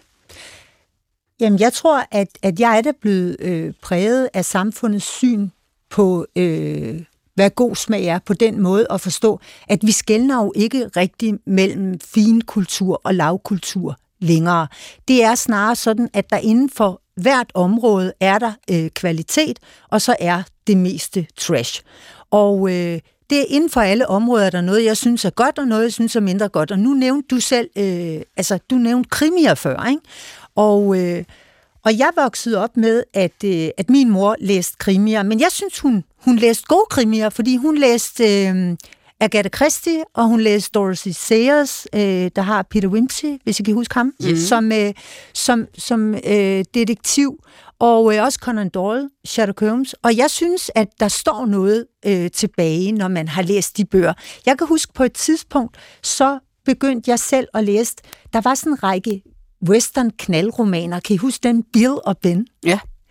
Jamen, jeg tror, at, at jeg er da blevet øh, præget af samfundets syn på, øh, hvad god smag er, på den måde at forstå, at vi skelner jo ikke rigtig mellem finkultur og lavkultur længere. Det er snarere sådan, at der inden for hvert område er der øh, kvalitet, og så er det meste trash. Og øh, det er inden for alle områder, der er noget, jeg synes er godt, og noget, jeg synes er mindre godt. Og nu nævnte du selv, øh, altså du nævnte krimier før, ikke? Og, øh, og jeg voksede op med, at, øh, at min mor læste krimier, men jeg synes, hun, hun læste gode krimier, fordi hun læste øh, Agatha Christie, og hun læste Dorothy Sayers, øh, der har Peter Wimsey, hvis I kan huske ham, mm. som, øh, som, som øh, detektiv, og øh, også Conan Doyle, Sherlock Holmes. Og jeg synes, at der står noget øh, tilbage, når man har læst de bøger. Jeg kan huske på et tidspunkt, så begyndte jeg selv at læse, der var sådan en række western knaldromaner. Kan I huske den? Bill og Ben? Ja.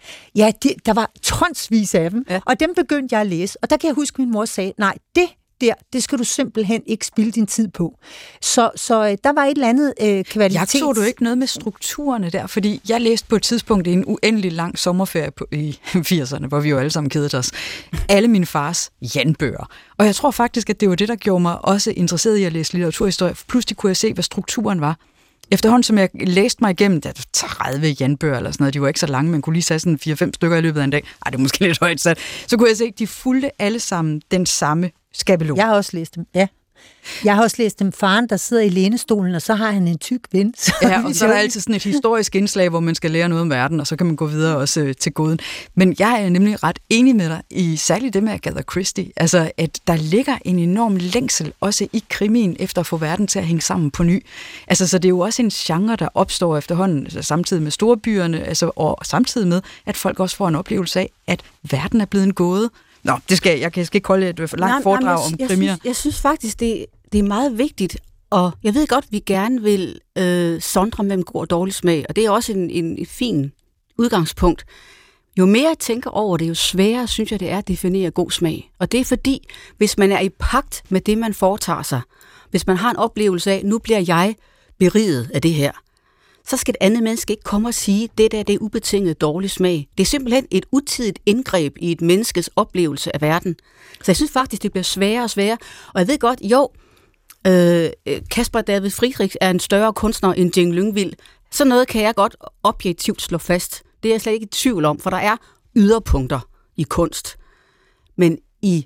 Ja, det, der var tonsvis af dem, ja. Og dem begyndte jeg at læse. Og der kan jeg huske, at min mor sagde, nej, det der, det skal du simpelthen ikke spilde din tid på. Så, så der var et eller andet øh, kvalitet. Jeg tog du ikke noget med strukturerne der, fordi jeg læste på et tidspunkt i en uendelig lang sommerferie på, i firserne, hvor vi jo alle sammen kedede os, alle mine fars Jan-bøger. Og jeg tror faktisk, at det var det, der gjorde mig også interesseret i at læse litteraturhistorie. Pludselig kunne jeg se, hvad strukturen var. Efterhånden, som jeg læste mig igennem, der er tredive Jan-bøger eller sådan noget, de var ikke så lange, man kunne lige sætte sådan fire fem stykker i løbet af en dag. Ej, det er måske lidt højt sat. Så kunne jeg se, at de fulgte alle sammen den samme skabelon. Jeg har også læst dem, ja. Jeg har også læst dem faren, der sidder i lænestolen, og så har han en tyk ven. Ja, og så er der altid sådan et historisk indslag, hvor man skal lære noget om verden, og så kan man gå videre også øh, til goden. Men jeg er nemlig ret enig med dig, i særligt det med Agatha Christie, altså at der ligger en enorm længsel, også i krimien, efter at få verden til at hænge sammen på ny. Altså, så det er jo også en genre, der opstår efterhånden, altså, samtidig med storbyerne, altså, og samtidig med, at folk også får en oplevelse af, at verden er blevet en gåde. Nå, det skal, jeg kan ikke holde et langt nej, foredrag nej, jeg, om krimier. Jeg synes, jeg synes faktisk, det, det er meget vigtigt, og jeg ved godt, at vi gerne vil øh, sondre mellem god og dårlig smag, og det er også en, en, en fin udgangspunkt. Jo mere jeg tænker over det, jo sværere synes jeg, det er at definere god smag. Og det er fordi, hvis man er i pagt med det, man foretager sig, hvis man har en oplevelse af, nu bliver jeg beriget af det her, så skal et andet menneske ikke komme og sige, det der det er ubetinget dårlig smag. Det er simpelthen et utidigt indgreb i et menneskes oplevelse af verden. Så jeg synes faktisk, det bliver sværere og sværere. Og jeg ved godt, jo, øh, Caspar David Friedrich er en større kunstner end Jane Lyngvild. Så noget kan jeg godt objektivt slå fast. Det er jeg slet ikke i tvivl om, for der er yderpunkter i kunst. Men i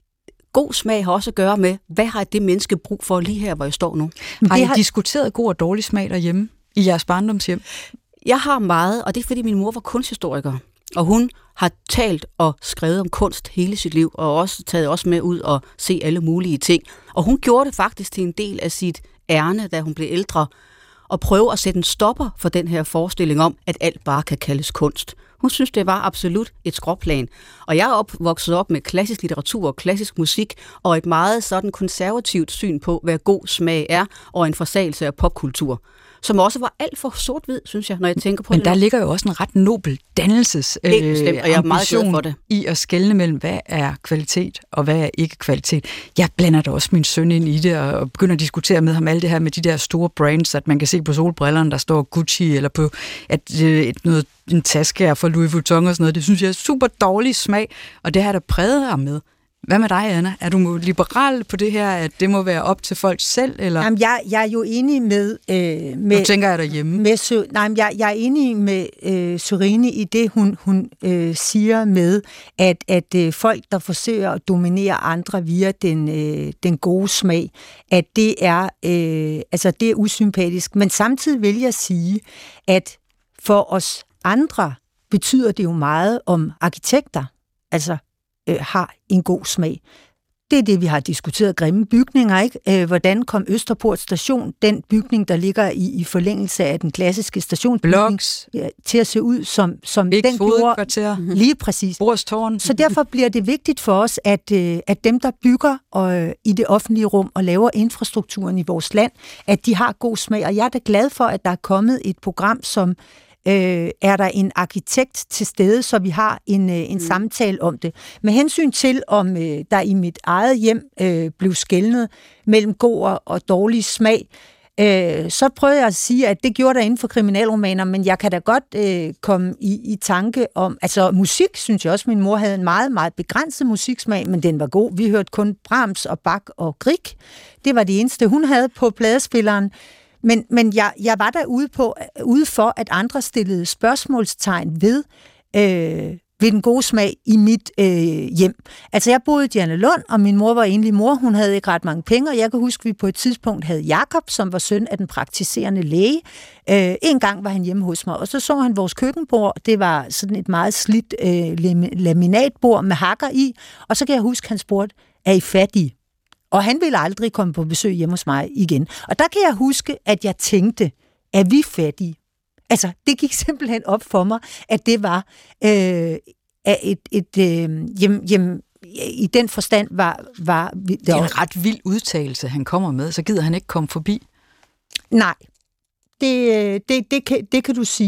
god smag har også at gøre med, hvad har det menneske brug for lige her, hvor jeg står nu? Har I har... diskuteret god og dårlig smag derhjemme? I jeres barndomshjem? Jeg har meget, og det er fordi min mor var kunsthistoriker, og hun har talt og skrevet om kunst hele sit liv, og også taget os med ud og se alle mulige ting. Og hun gjorde det faktisk til en del af sit ærne, da hun blev ældre, og prøve at sætte en stopper for den her forestilling om, at alt bare kan kaldes kunst. Hun synes, det var absolut et skråplan. Og jeg er opvokset op med klassisk litteratur og klassisk musik, og et meget sådan konservativt syn på, hvad god smag er, og en forsagelse af popkultur, som også var alt for sort-hvid, synes jeg, når jeg tænker på Men det. Men der ligger jo også en ret nobel dannelses øh, bestemt, og jeg er meget glad for det. I at skelne mellem, hvad er kvalitet, og hvad er ikke kvalitet. Jeg blander da også min søn ind i det, og begynder at diskutere med ham alt det her med de der store brands, at man kan se på solbrillerne, der står Gucci, eller på at øh, et, noget, en taske er fra Louis Vuitton og sådan noget. Det synes jeg er super dårlig smag, og det har der præget ham med. Hvad med dig, Anna? Er du liberal på det her, at det må være op til folk selv? Eller? Jamen, jeg, jeg er jo enig med... Øh, med nu tænker jeg derhjemme. Med, nej, jeg, jeg er enig med øh, Sørine i det, hun, hun øh, siger med, at, at øh, folk, der forsøger at dominere andre via den, øh, den gode smag, at det er, øh, altså, det er usympatisk. Men samtidig vil jeg sige, at for os andre betyder det jo meget om arkitekter. Altså, Øh, har en god smag. Det er det, vi har diskuteret. Grimme bygninger, ikke? Øh, hvordan kom Østerport station, den bygning, der ligger i, i forlængelse af den klassiske stationsbygning, ja, til at se ud som, som den gjorde. Lige præcis. Borstårn. Så derfor bliver det vigtigt for os, at, øh, at dem, der bygger øh, i det offentlige rum og laver infrastrukturen i vores land, at de har god smag. Og jeg er da glad for, at der er kommet et program, som Øh, er der en arkitekt til stede, så vi har en, øh, en mm. samtale om det. Med hensyn til, om øh, der i mit eget hjem øh, blev skelnet mellem god og, og dårlig smag, øh, så prøvede jeg at sige, at det gjorde der inden for kriminalromaner, men jeg kan da godt øh, komme i, i tanke om, altså musik, synes jeg også, min mor havde en meget, meget begrænset musiksmag, men den var god. Vi hørte kun Brahms og Bach og Grieg. Det var det eneste, hun havde på pladespilleren. Men, men jeg, jeg var derude på, ude for, at andre stillede spørgsmålstegn ved, øh, ved den gode smag i mit øh, hjem. Altså, jeg boede i Dianalund, og min mor var enlig mor. Hun havde ikke ret mange penge, og jeg kan huske, at vi på et tidspunkt havde Jakob, som var søn af den praktiserende læge. Øh, en gang var han hjemme hos mig, og så så han vores køkkenbord. Det var sådan et meget slidt øh, laminatbord med hakker i, og så kan jeg huske, at han spurgte, er I fattige? Og han ville aldrig komme på besøg hjemme hos mig igen. Og der kan jeg huske, at jeg tænkte, er vi fattige? Altså, det gik simpelthen op for mig, at det var øh, et, et øh, hjem, hjem, i den forstand var... var det, det er en ret vild udtalelse, han kommer med, så gider han ikke komme forbi. Nej, det, det, det, kan, det kan du sige.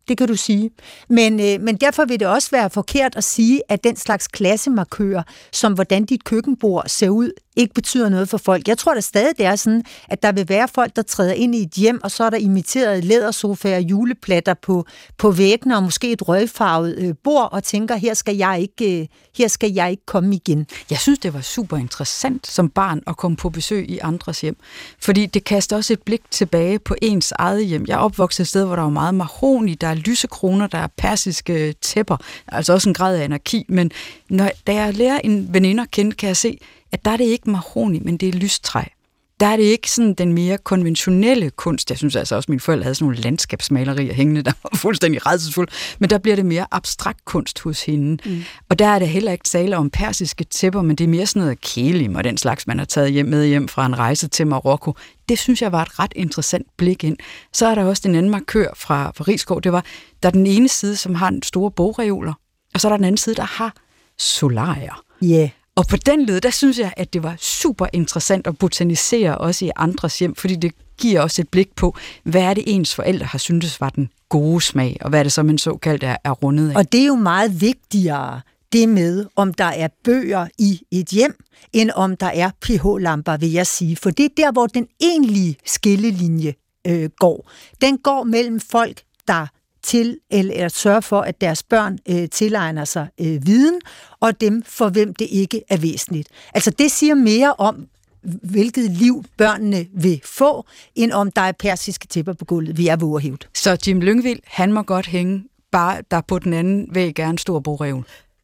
det kan du sige. Men, øh, men derfor vil det også være forkert at sige, at den slags klassemarkører, som hvordan dit køkkenbord ser ud, ikke betyder noget for folk. Jeg tror da stadig, det er sådan, at der vil være folk, der træder ind i et hjem, og så er der imiteret lædersofaer og juleplatter på, på væggene, og måske et rødfarvet øh, bord, og tænker, her skal, jeg ikke, øh, her skal jeg ikke komme igen. Jeg synes, det var super interessant som barn at komme på besøg i andres hjem, fordi det kaster også et blik tilbage på ens eget hjem. Jeg er opvokset et sted, hvor der er meget mahogni, der er lysekroner, der er persiske tæpper, altså også en grad af anarki, men når, da jeg lærer en veninde at kende, kan jeg se, at der er det ikke mahogni, men det er lystræ. Der er det ikke sådan den mere konventionelle kunst. Jeg synes altså også, at mine forældre havde sådan nogle landskabsmalerier hængende, der var fuldstændig rædselsfulde, men der bliver det mere abstrakt kunst hos hende. Mm. Og der er det heller ikke tale om persiske tæpper, men det er mere sådan noget kelim og den slags, man har taget hjem med hjem fra en rejse til Marokko. Det synes jeg var et ret interessant blik ind. Så er der også den anden markør fra, fra Risskov. Det var, der er den ene side, som har en store bogreoler, og så er der den anden side, der har solarier. Ja. Yeah. Og på den led, der synes jeg, at det var super interessant at botanisere også i andres hjem, fordi det giver også et blik på, hvad er det ens forældre har syntes var den gode smag, og hvad er det så, man såkaldt er, er rundet af. Og det er jo meget vigtigere, det med, om der er bøger i et hjem, end om der er pH-lamper, vil jeg sige. For det er der, hvor den egentlige skillelinje øh, går. Den går mellem folk, der til eller, eller sørge for, at deres børn øh, tilegner sig øh, viden, og dem, for hvem det ikke er væsentligt. Altså det siger mere om, hvilket liv børnene vil få, end om der er persiske tæpper på gulvet. Vi er vågerhævd. Så Jim Lyngvild, han må godt hænge, bare der på den anden væg er en stor bogreol.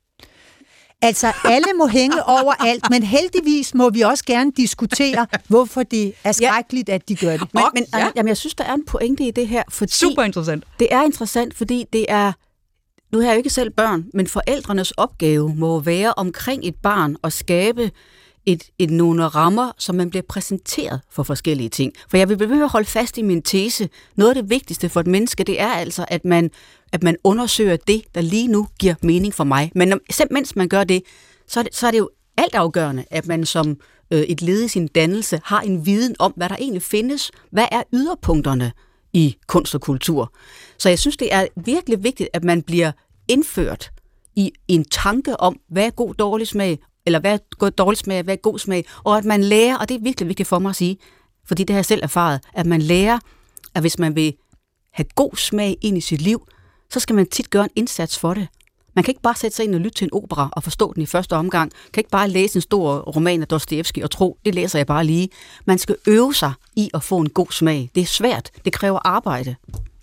Altså, alle må hænge overalt, men heldigvis må vi også gerne diskutere, hvorfor det er skrækkeligt, at de gør det. Men, men ja. Jamen, jeg synes, der er en pointe i det her, fordi... Super interessant. Det er interessant, fordi det er... Nu har jeg jo ikke selv børn, men forældrenes opgave må være omkring et barn at skabe et, et nogle rammer, som man bliver præsenteret for forskellige ting. For jeg vil blive ved med at holde fast i min tese. Noget af det vigtigste for et menneske, det er altså, at man, at man undersøger det, der lige nu giver mening for mig. Men når, selv mens man gør det, så er det, så er det jo altafgørende, at man som øh, et led i sin dannelse har en viden om, hvad der egentlig findes. Hvad er yderpunkterne i kunst og kultur? Så jeg synes, det er virkelig vigtigt, at man bliver indført i en tanke om, hvad er god dårlig smag, eller hvad er dårlig smag, hvad er god smag, og at man lærer, og det er virkelig vigtigt for mig at sige, fordi det har jeg selv erfaret, at man lærer, at hvis man vil have god smag ind i sit liv, så skal man tit gøre en indsats for det. Man kan ikke bare sætte sig ind og lytte til en opera og forstå den i første omgang. Man kan ikke bare læse en stor roman af Dostojevskij og tro, det læser jeg bare lige. Man skal øve sig i at få en god smag. Det er svært. Det kræver arbejde.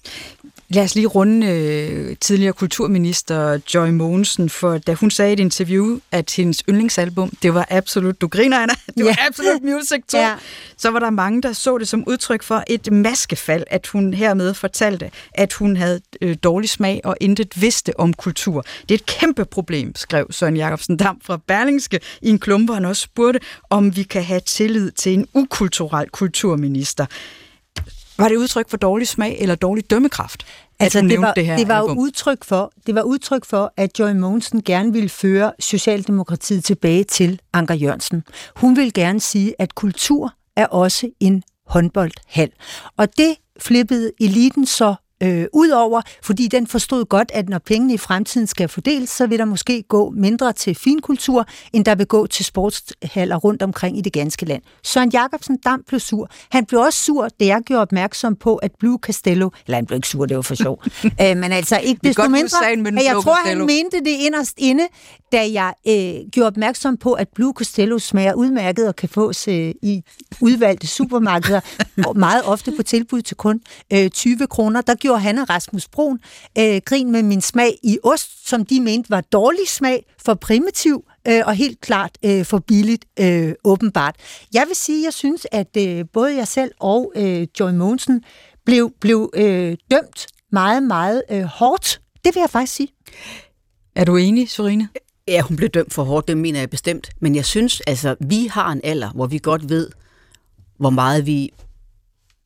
Lad os lige runde øh, tidligere kulturminister Joy Mogensen, for da hun sagde i et interview, at hendes yndlingsalbum, det var absolut, du griner, Anna, det var yeah. Absolut Music to, yeah. Så var der mange, der så det som udtryk for et maskefald, at hun hermed fortalte, at hun havde øh, dårlig smag og intet vidste om kultur. Det er et kæmpe problem, skrev Søren Jacobsen Dam fra Berlingske i en klumpe, hvor han også spurgte, om vi kan have tillid til en ukulturel kulturminister. Var det udtryk for dårlig smag eller dårlig dømmekraft? Altså det var, det, det var jo udtryk for, det var udtryk for, at Joy Mogensen gerne ville føre Socialdemokratiet tilbage til Anker Jørgensen. Hun ville gerne sige, at kultur er også en håndboldhal. Og det flippede eliten så øh, ud over, fordi den forstod godt, at når pengene i fremtiden skal fordeles, så vil der måske gå mindre til finkultur, end der vil gå til sportshaller rundt omkring i det ganske land. Søren Jacobsen Dam blev sur. Han blev også sur, da jeg gjorde opmærksom på, at Blue Castello, eller han blev ikke sur, det var for sjov, øh, men altså ikke desto mindre, at jeg tror, han mente det inderst inde, da jeg øh, gjorde opmærksom på, at Blue Castello smager udmærket og kan fås øh, i udvalgte supermarkeder, og meget ofte på tilbud til kun øh, tyve kroner. Der gjorde han og Rasmus Brun øh, grin med min smag i ost, som de mente var dårlig smag, for primitiv øh, og helt klart øh, for billigt, øh, åbenbart. Jeg vil sige, jeg synes, at øh, både jeg selv og øh, Joy Mogensen blev, blev øh, dømt meget, meget øh, hårdt. Det vil jeg faktisk sige. Er du enig, Sørine? Ja, hun blev dømt for hårdt, det mener jeg bestemt. Men jeg synes, altså, vi har en alder, hvor vi godt ved, hvor meget vi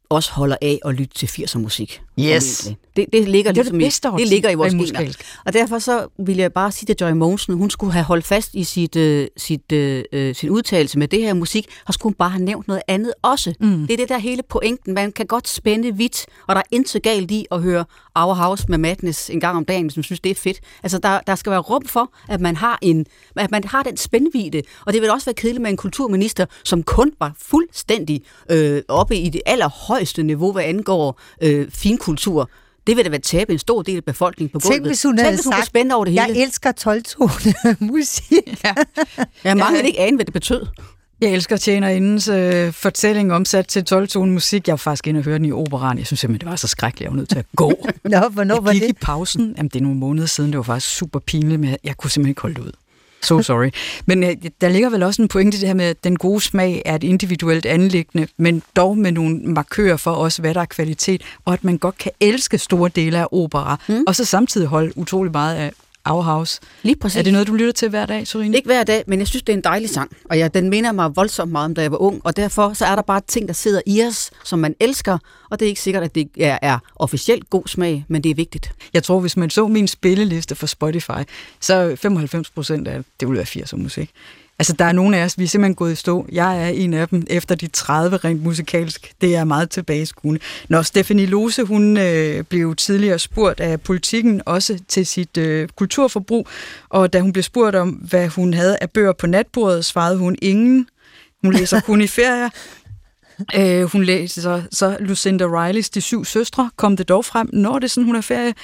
også holder af at lytte til firser musik. Yes. Det, det ligger det, ligesom det, i, det ligger i vores gener. Og derfor så vil jeg bare sige til Joy Mogensen, hun skulle have holdt fast i sit, uh, sit, uh, sin udtalelse med det her musik, og skulle hun bare have nævnt noget andet også. Mm. Det er det der hele pointen. Man kan godt spænde vidt, og der er intet galt i at høre Our House med Madness en gang om dagen, hvis man synes, det er fedt. Altså, der, der skal være rum for, at man har en, at man har den spændvidde, og det vil også være kedeligt med en kulturminister, som kun var fuldstændig øh, oppe i det allerhøjeste niveau, hvad angår øh, finkultur. Det vil da være tabe en stor del af befolkningen på gulvet. Tænk, hvis hun havde sagt, spændende over det hele. Jeg elsker tolv-tone musik. Ja. Ja, mange vil ikke ane, hvad det betød. Jeg elsker tjenerindens øh, fortælling omsat til tolv-tone musik. Jeg var faktisk inde og høre den i operaen. Jeg synes simpelthen, det var så skrækkeligt, jeg var nødt til at gå. Nå, hvornår var det? Jeg gik i pausen. Jamen, det er nogle måneder siden. Det var faktisk super pinligt, men jeg kunne simpelthen ikke holde det ud. So sorry. Men øh, der ligger vel også en pointe i det her med, at den gode smag er et individuelt anliggende, men dog med nogle markører for os, hvad der er kvalitet, og at man godt kan elske store dele af opera, mm. og så samtidig holde utrolig meget af Our House. Lige præcis. Er det noget, du lytter til hver dag, Sørine? Ikke hver dag, men jeg synes, det er en dejlig sang, og jeg, den minder mig voldsomt meget om, da jeg var ung, og derfor så er der bare ting, der sidder i os, som man elsker, og det er ikke sikkert, at det er, er officielt god smag, men det er vigtigt. Jeg tror, hvis man så min spilleliste for Spotify, så femoghalvfems procent af det vil være firs musik. Altså, der er nogle af os, vi er simpelthen gået i stå. Jeg er en af dem efter de tredive rent musikalsk. Det er meget tilbageskuende. Når Stephanie Lose, hun øh, blev tidligere spurgt af Politikken, også til sit øh, kulturforbrug, og da hun blev spurgt om, hvad hun havde af bøger på natbordet, svarede hun ingen. Hun læser kun i ferier. Øh, hun læser så, så Lucinda Rileys De syv søstre, kom det dog frem, når det er sådan, hun er ferie.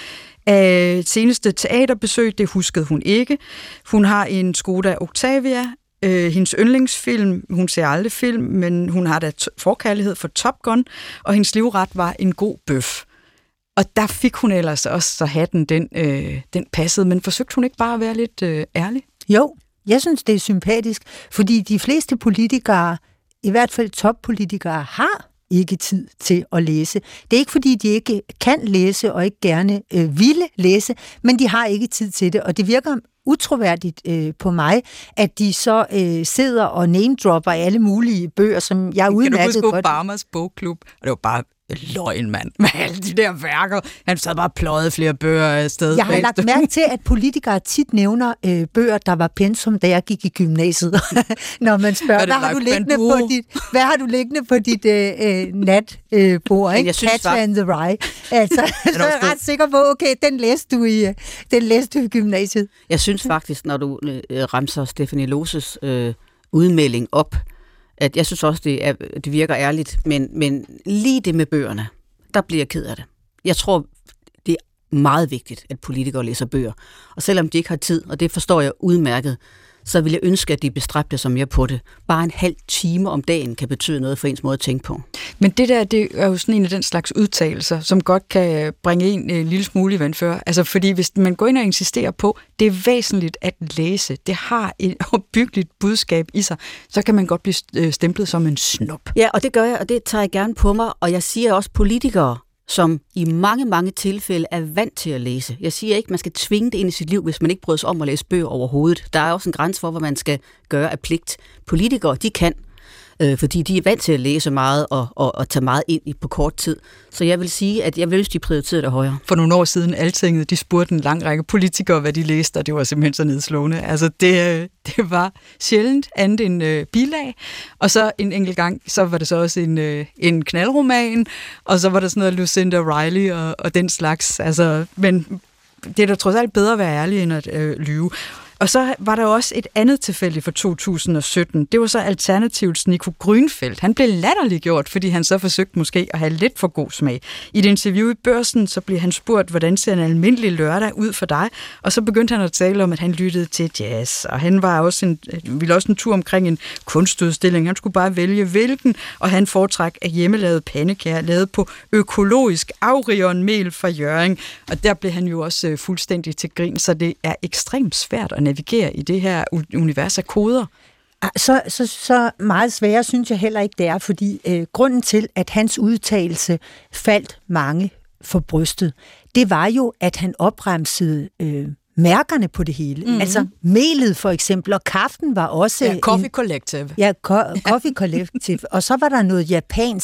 Øh, seneste teaterbesøg, det huskede hun ikke. Hun har en Skoda Octavia, øh, hendes yndlingsfilm, hun ser aldrig film, men hun har da t- forkærlighed for Top Gun, og hendes livret var en god bøf. Og der fik hun ellers også så hatten, den, øh, den passede, men forsøgte hun ikke bare at være lidt øh, ærlig? Jo, jeg synes, det er sympatisk, fordi de fleste politikere, i hvert fald toppolitikere, har ikke tid til at læse. Det er ikke, fordi de ikke kan læse og ikke gerne øh, ville læse, men de har ikke tid til det, og det virker utroværdigt øh, på mig, at de så øh, sidder og name-dropper alle mulige bøger, som jeg udmærket godt... Kan du huske Obamas bogklub? Og det var bare løgn, mand, med alle de der værker. Han sad bare pløjet flere bøger afsted. Jeg har lagt mærke til, at politikere tit nævner øh, bøger, der var pensum, da jeg gik i gymnasiet. Når man spørger, hvad har, du liggende på dit, hvad har du liggende på dit øh, natbord? Øh, Catch and the Rye. Altså, så er jeg ret sikker på, okay, den læste du i, den læste du i gymnasiet. Jeg synes faktisk, når du øh, remser Stephanie Loses øh, udmelding op, at jeg synes også, det, er, det virker ærligt, men, men lige det med bøgerne, der bliver jeg ked af det. Jeg tror, det er meget vigtigt, at politikere læser bøger. Og selvom de ikke har tid, og det forstår jeg udmærket, så vil jeg ønske, at de bestræbte sig mere på det. Bare en halv time om dagen kan betyde noget for ens måde at tænke på. Men det der, det er jo sådan en af den slags udtalelser, som godt kan bringe en en lille smule i vandfør. Altså, fordi hvis man går ind og insisterer på, det er væsentligt at læse, det har et opbyggeligt budskab i sig, så kan man godt blive stemplet som en snop. Ja, og det gør jeg, og det tager jeg gerne på mig, og jeg siger også politikere, som i mange, mange tilfælde er vant til at læse. Jeg siger ikke, man skal tvinge det ind i sit liv, hvis man ikke bryder sig om at læse bøger overhovedet. Der er også en grænse for, hvad man skal gøre af pligt. Politikere, de kan, øh, fordi de er vant til at læse meget og, og, og tage meget ind i på kort tid. Så jeg vil sige, at jeg vil ønske, de prioriterede det højere. For nogle år siden, Altinget, de spurgte en lang række politikere, hvad de læste, og det var simpelthen så nedslående. Altså, det, det var sjældent andet end øh, bilag, og så en enkelt gang, så var det så også en, øh, en knaldroman, og så var der sådan noget Lucinda Riley og, og den slags. Altså, men det er da trods alt bedre at være ærlig, end at øh, lyve. Og så var der også et andet tilfælde for to tusind og sytten. Det var så Alternativets Nico Grünfeldt. Han blev latterliggjort, fordi han så forsøgte måske at have lidt for god smag. I et interview i Børsen, så blev han spurgt, hvordan ser en almindelig lørdag ud for dig? Og så begyndte han at tale om, at han lyttede til jazz. Og han var også en, ville også en tur omkring en kunstudstilling. Han skulle bare vælge hvilken, og han foretræk af hjemmelavet pandekager, lavet på økologisk Aurion-mel fra Hjørring. Og der blev han jo også fuldstændig til grin, så det er ekstremt svært at navigere i det her univers af koder. Så, så, så meget sværere synes jeg heller ikke, det er, fordi øh, grunden til, at hans udtalelse faldt mange for brystet, det var jo, at han opremsede øh, mærkerne på det hele. Mm-hmm. Altså melet for eksempel, og kaffen var også... Ja, Coffee Collective. Ja, co- Coffee Collective. Og så var der noget japansk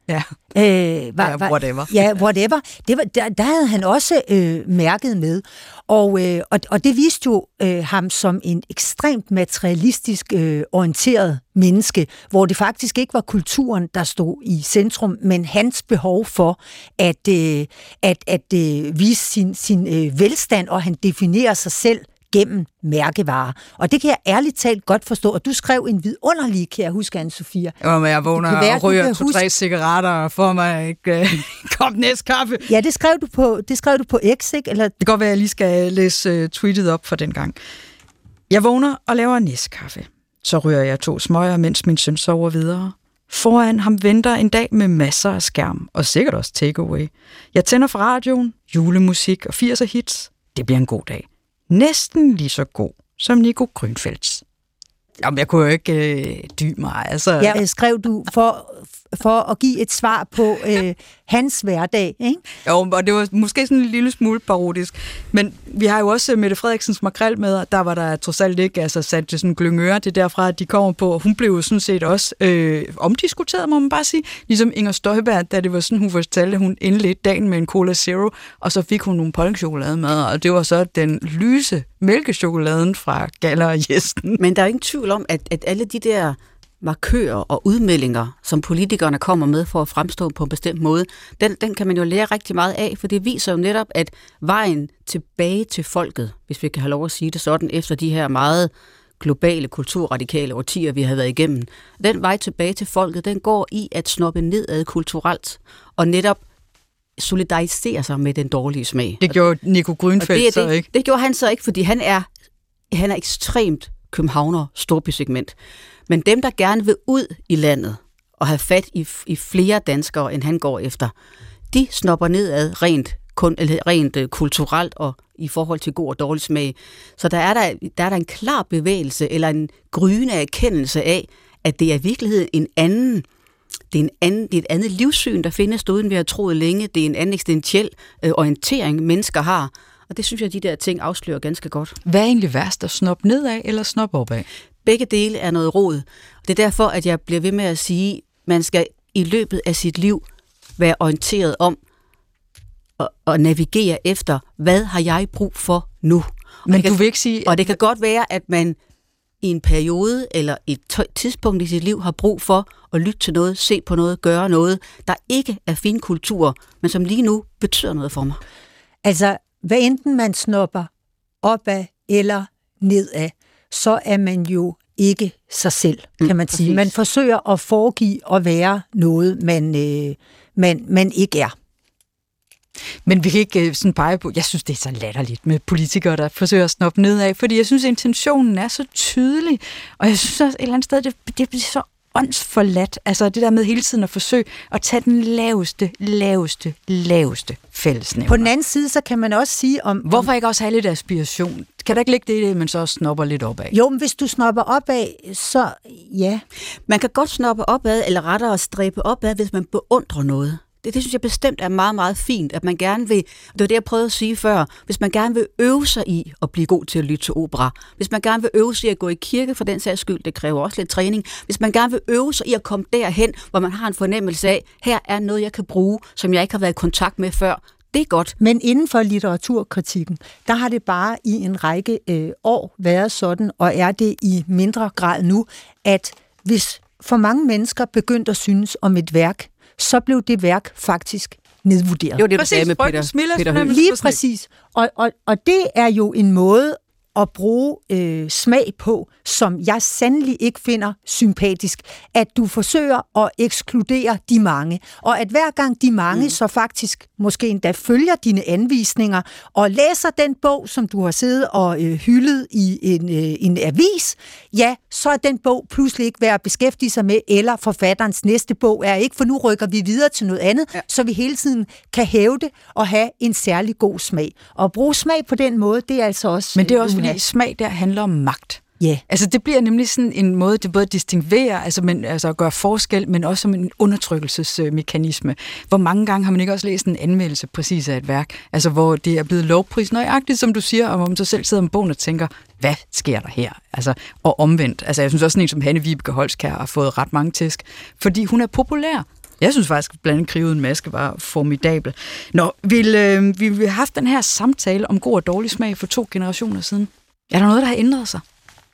Ja, øh, var, ja whatever. Ja, whatever. Det var, der, der havde han også øh, mærket med. Og, øh, og, og det viste jo øh, ham som en ekstremt materialistisk øh, orienteret menneske, hvor det faktisk ikke var kulturen, der stod i centrum, men hans behov for at, øh, at, at øh, vise sin, sin øh, velstand, og han definerer sig selv gennem mærkevarer. Og det kan jeg ærligt talt godt forstå. Og du skrev en vidunderlig, kan jeg huske, Anne-Sophia. Jo, men jeg vågner være, og ryger to-tre huske... cigaretter og får mig en uh, kop næstkaffe. Ja, det skrev du på, det skrev du på X, ikke? Eller... Det kan godt være, at jeg lige skal læse uh, tweetet op for den gang. Jeg vågner og laver næstkaffe. Så ryger jeg to smøger, mens min søn sover videre. Foran ham venter en dag med masser af skærm, og sikkert også takeaway. Jeg tænder for radioen, julemusik og firser hits. Det bliver en god dag. Næsten lige så god som Nico Grünfeldts. Jamen, jeg kunne jo ikke øh, dy mig. Altså. Ja, skrev du for, for at give et svar på øh, hans hverdag, ikke? Jo, og det var måske sådan en lille smule parodisk. Men vi har jo også Mette Frederiksens makrel med, og der var der trods alt ikke altså, sat til sådan en glyngøre. Det er derfra, at de kommer på, og hun blev jo sådan set også øh, omdiskuteret, må man bare sige. Ligesom Inger Støjberg, da det var sådan, hun fortalte, at hun indledte dagen med en Cola Zero, og så fik hun nogle pollenchokolade med, og det var så den lyse mælkechokoladen fra Galler og Jesten. Men der er ingen tvivl om, at, at alle de der markører og udmeldinger, som politikerne kommer med for at fremstå på en bestemt måde, den, den kan man jo lære rigtig meget af, for det viser jo netop, at vejen tilbage til folket, hvis vi kan have lov at sige det sådan, efter de her meget globale kulturradikale årtier, vi har været igennem, den vej tilbage til folket, den går i at snoppe nedad kulturelt, og netop solidarisere sig med den dårlige smag. Det gjorde Nico Grünfeldt så det, ikke? Det gjorde han så ikke, fordi han er, han er ekstremt københavner storbysegment. Men dem, der gerne vil ud i landet og have fat i, i flere danskere, end han går efter, de snopper nedad rent, kun, rent uh, kulturelt og i forhold til god og dårlig smag. Så der er der, der er der en klar bevægelse eller en gryende erkendelse af, at det er i virkeligheden en anden, det er, en anden, det er et andet livssyn, der findes derude, end vi har troet længe. Det er en anden eksistentiel øh, orientering, mennesker har. Og det synes jeg, de der ting afslører ganske godt. Hvad er egentlig værst, at snoppe nedad eller snoppe opad? Begge dele er noget rod. Det er derfor, at jeg bliver ved med at sige, at man skal i løbet af sit liv være orienteret om og, og navigere efter, hvad har jeg brug for nu? Men kan, du vil ikke sige... Og det kan godt være, at man i en periode eller et tidspunkt i sit liv har brug for at lytte til noget, se på noget, gøre noget, der ikke er fin kultur, men som lige nu betyder noget for mig. Altså, hvad enten man snopper opad eller nedad, så er man jo ikke sig selv, kan man mm, sige. Man forsøger at foregive at være noget, man, øh, man, man ikke er. Men vi kan ikke sådan pege på, jeg synes, det er så latterligt med politikere, der forsøger at snoppe nedad, fordi jeg synes, intentionen er så tydelig, og jeg synes også et eller andet sted, det, det bliver så åndsforladt. Altså det der med hele tiden at forsøge at tage den laveste, laveste, laveste fællesnævner. På den anden side, så kan man også sige om... Hvorfor ikke også have lidt aspiration? Kan der ikke ligge det i det, men så snopper lidt opad? Jo, men hvis du snopper opad, så ja. Man kan godt snoppe opad, eller rettere stræbe opad, hvis man beundrer noget. Det, det synes jeg bestemt er meget, meget fint, at man gerne vil, det var det, jeg prøvede at sige før, hvis man gerne vil øve sig i at blive god til at lytte til opera, hvis man gerne vil øve sig i at gå i kirke for den sags skyld, det kræver også lidt træning, hvis man gerne vil øve sig i at komme derhen, hvor man har en fornemmelse af, her er noget, jeg kan bruge, som jeg ikke har været i kontakt med før, det er godt. Men inden for litteraturkritikken, der har det bare i en række øh, år været sådan, og er det i mindre grad nu, at hvis for mange mennesker begyndte at synes om et værk, så blev det værk faktisk nedvurderet. Jo, det er præcis, med Peter, Peter Høeg. Lige præcis. Og, og, og det er jo en måde at bruge øh, smag på, som jeg sandelig ikke finder sympatisk. At du forsøger at ekskludere de mange, og at hver gang de mange mm. så faktisk måske endda følger dine anvisninger, og læser den bog, som du har siddet og øh, hyldet i en, øh, en avis, ja, så er den bog pludselig ikke værd at beskæftige sig med, eller forfatterens næste bog er ikke, for nu rykker vi videre til noget andet, ja. Så vi hele tiden kan hæve det og have en særlig god smag. Og at bruge smag på den måde, det er altså også... Men det er også fordi smag der handler om magt. Ja. Yeah. Altså det bliver nemlig sådan en måde, det både distinguerer, altså, men, altså at gøre forskel, men også som en undertrykkelsesmekanisme. Hvor mange gange har man ikke også læst en anmeldelse præcis af et værk, altså hvor det er blevet lovpris nøjagtigt, som du siger, og hvor man så selv sidder med bogen og tænker, hvad sker der her? Altså, og omvendt. Altså jeg synes også sådan en som Hanne Vibeke Holskær har fået ret mange tæsk, fordi hun er populær. Jeg synes faktisk, at blandt Krig uden maske var formidabel. Nå, vi øh, vi har haft den her samtale om god og dårlig smag for to generationer siden. Er der noget, der har ændret sig?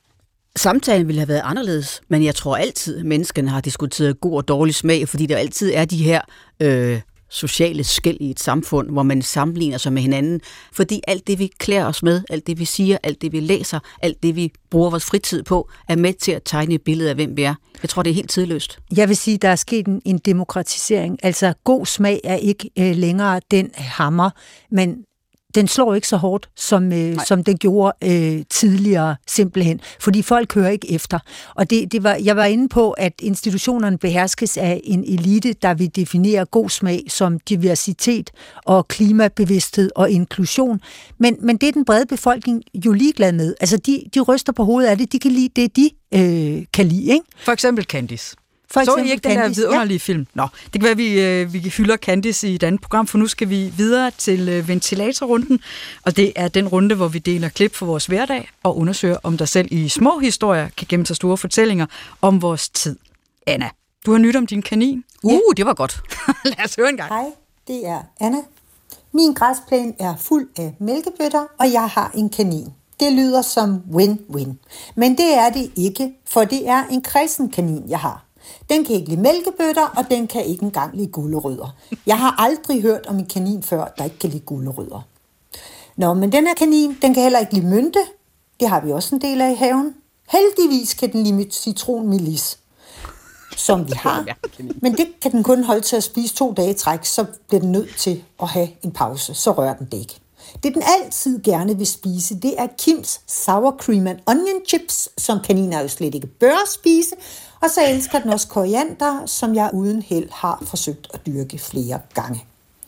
Samtalen ville have været anderledes, men jeg tror altid, at menneskene har diskuteret god og dårlig smag, fordi der altid er de her øh, sociale skel i et samfund, hvor man sammenligner sig med hinanden. Fordi alt det, vi klæder os med, alt det, vi siger, alt det, vi læser, alt det, vi bruger vores fritid på, er med til at tegne et billede af, hvem vi er. Jeg tror, det er helt tidløst. Jeg vil sige, at der er sket en, en demokratisering. Altså, god smag er ikke øh, længere den hammer, men den slår ikke så hårdt, som, øh, som den gjorde øh, tidligere, simpelthen. Fordi folk hører ikke efter. Og det, det var, jeg var inde på, at institutionerne beherskes af en elite, der vil definere god smag som diversitet og klimabevidsthed og inklusion. Men, men det er den brede befolkning jo ligeglad med. Altså, de, de ryster på hovedet af det. De kan lide det, de øh, kan lide, ikke? For eksempel Candice. For så I ikke den der vidunderlige ja. film? Nå, det kan være, at vi, øh, vi hylder Candice i et andet program, for nu skal vi videre til øh, ventilatorrunden, og det er den runde, hvor vi deler klip for vores hverdag og undersøger, om der selv i små historier kan gemme sig store fortællinger om vores tid. Anna, du har nyt om din kanin. Uh, ja. Det var godt. Lad os høre en gang. Hej, det er Anna. Min græsplæne er fuld af mælkebøtter, og jeg har en kanin. Det lyder som win-win. Men det er det ikke, for det er en kredsen kanin, jeg har. Den kan ikke lide mælkebøtter, og den kan ikke engang lide gulerødder. Jeg har aldrig hørt om en kanin før, der ikke kan lide gulerødder. Nå, men den her kanin, den kan heller ikke lide mynte. Det har vi også en del af i haven. Heldigvis kan den lide citronmelis, som vi har. Men det kan den kun holde til at spise to dage i træk, så bliver den nødt til at have en pause. Så rører den det ikke. Det, den altid gerne vil spise, det er Kims sour cream and onion chips, som kaniner jo slet ikke bør spise. Og så elsker den også koriander, som jeg uden held har forsøgt at dyrke flere gange.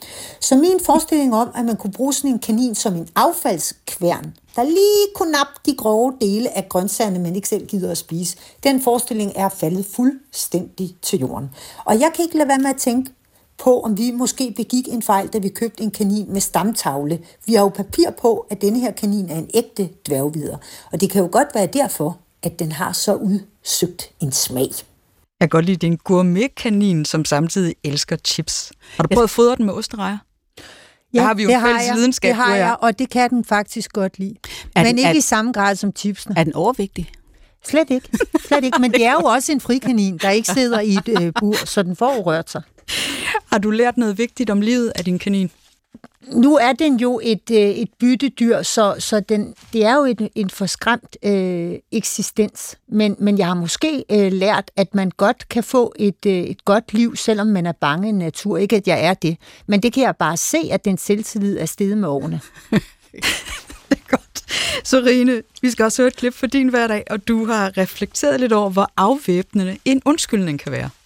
Så min forestilling om, at man kunne bruge sådan en kanin som en affaldskværn, der lige kunne nappe de grove dele af grøntsagerne, man ikke selv gider at spise, den forestilling er faldet fuldstændig til jorden. Og jeg kan ikke lade være med at tænke på, om vi måske begik en fejl, da vi købte en kanin med stamtavle. Vi har jo papir på, at denne her kanin er en ægte dværgvidder. Og det kan jo godt være derfor, at den har så udsøgt en smag. Jeg kan godt lide, det er en gourmet-kanin, som samtidig elsker chips. Har du prøvet at fodre den med osterejer? Ja, der har vi jo det har fælles jeg, videnskab. det har jeg, og det kan den faktisk godt lide. Er Men den, ikke er, i samme grad som chipsene. Er den overvægtig? Slet ikke. Slet ikke. Men det er jo også en frikanin, der ikke sidder i et øh, bur, så den får rørt sig. Har du lært noget vigtigt om livet af din kanin? Nu er den jo et, øh, et byttedyr, så, så den, det er jo et, en forskræmt øh, eksistens. Men, men jeg har måske øh, lært, at man godt kan få et, øh, et godt liv, selvom man er bange i natur. Ikke at jeg er det, men det kan jeg bare se, at den selvtillid er steget med årene. Det er godt. Sorine, vi skal også høre et klip for din hverdag, og du har reflekteret lidt over, hvor afvæbnende en undskyldning kan være.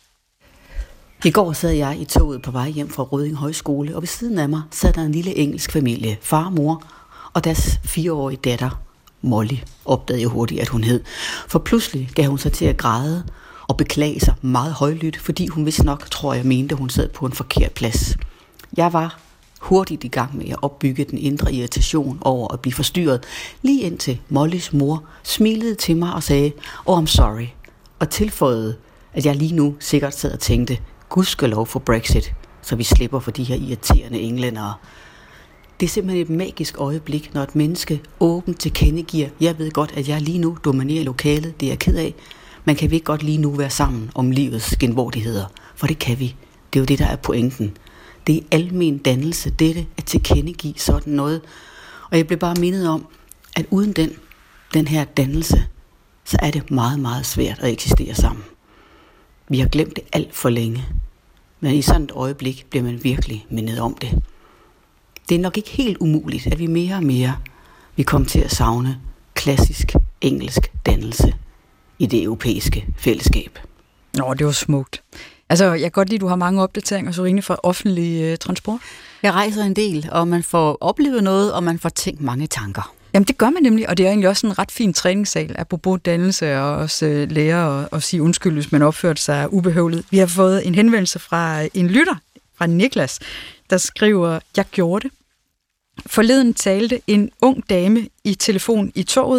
I går sad jeg i toget på vej hjem fra Rødding Højskole, og ved siden af mig sad der en lille engelsk familie, far, mor og deres fireårige datter, Molly, opdagede jeg hurtigt, at hun hed. For pludselig gav hun sig til at græde og beklage sig meget højlydt, fordi hun vist nok, tror jeg, mente, hun sad på en forkert plads. Jeg var hurtigt i gang med at opbygge den indre irritation over at blive forstyrret, lige indtil Mollys mor smilede til mig og sagde, "Oh, I'm sorry," og tilføjede, at jeg lige nu sikkert sad og tænkte, gudskelov for Brexit, så vi slipper for de her irriterende englændere. Det er simpelthen et magisk øjeblik, når et menneske åbent tilkendegiver, jeg ved godt, at jeg lige nu dominerer lokalet, det er jeg ked af, men kan vi ikke godt lige nu være sammen om livets genvordigheder? For det kan vi. Det er jo det, der er pointen. Det er almen dannelse, dette at tilkendegive sådan noget. Og jeg blev bare mindet om, at uden den, den her dannelse, så er det meget, meget svært at eksistere sammen. Vi har glemt det alt for længe, men i sådan et øjeblik bliver man virkelig mindet om det. Det er nok ikke helt umuligt, at vi mere og mere vil komme til at savne klassisk engelsk dannelse i det europæiske fællesskab. Nå, det var smukt. Altså, jeg kan godt lide, at du har mange opdateringer, Sorine, fra offentlig øh, transport. Jeg rejser en del, og man får oplevet noget, og man får tænkt mange tanker. Jamen, det gør man nemlig, og det er egentlig også en ret fin træningssal, apropos dannelse, og også øh, lære at, at sige undskyld, hvis man opførte sig ubehøvlet. Vi har fået en henvendelse fra en lytter, fra Niklas, der skriver, jeg gjorde det. Forleden talte en ung dame i telefon i toget,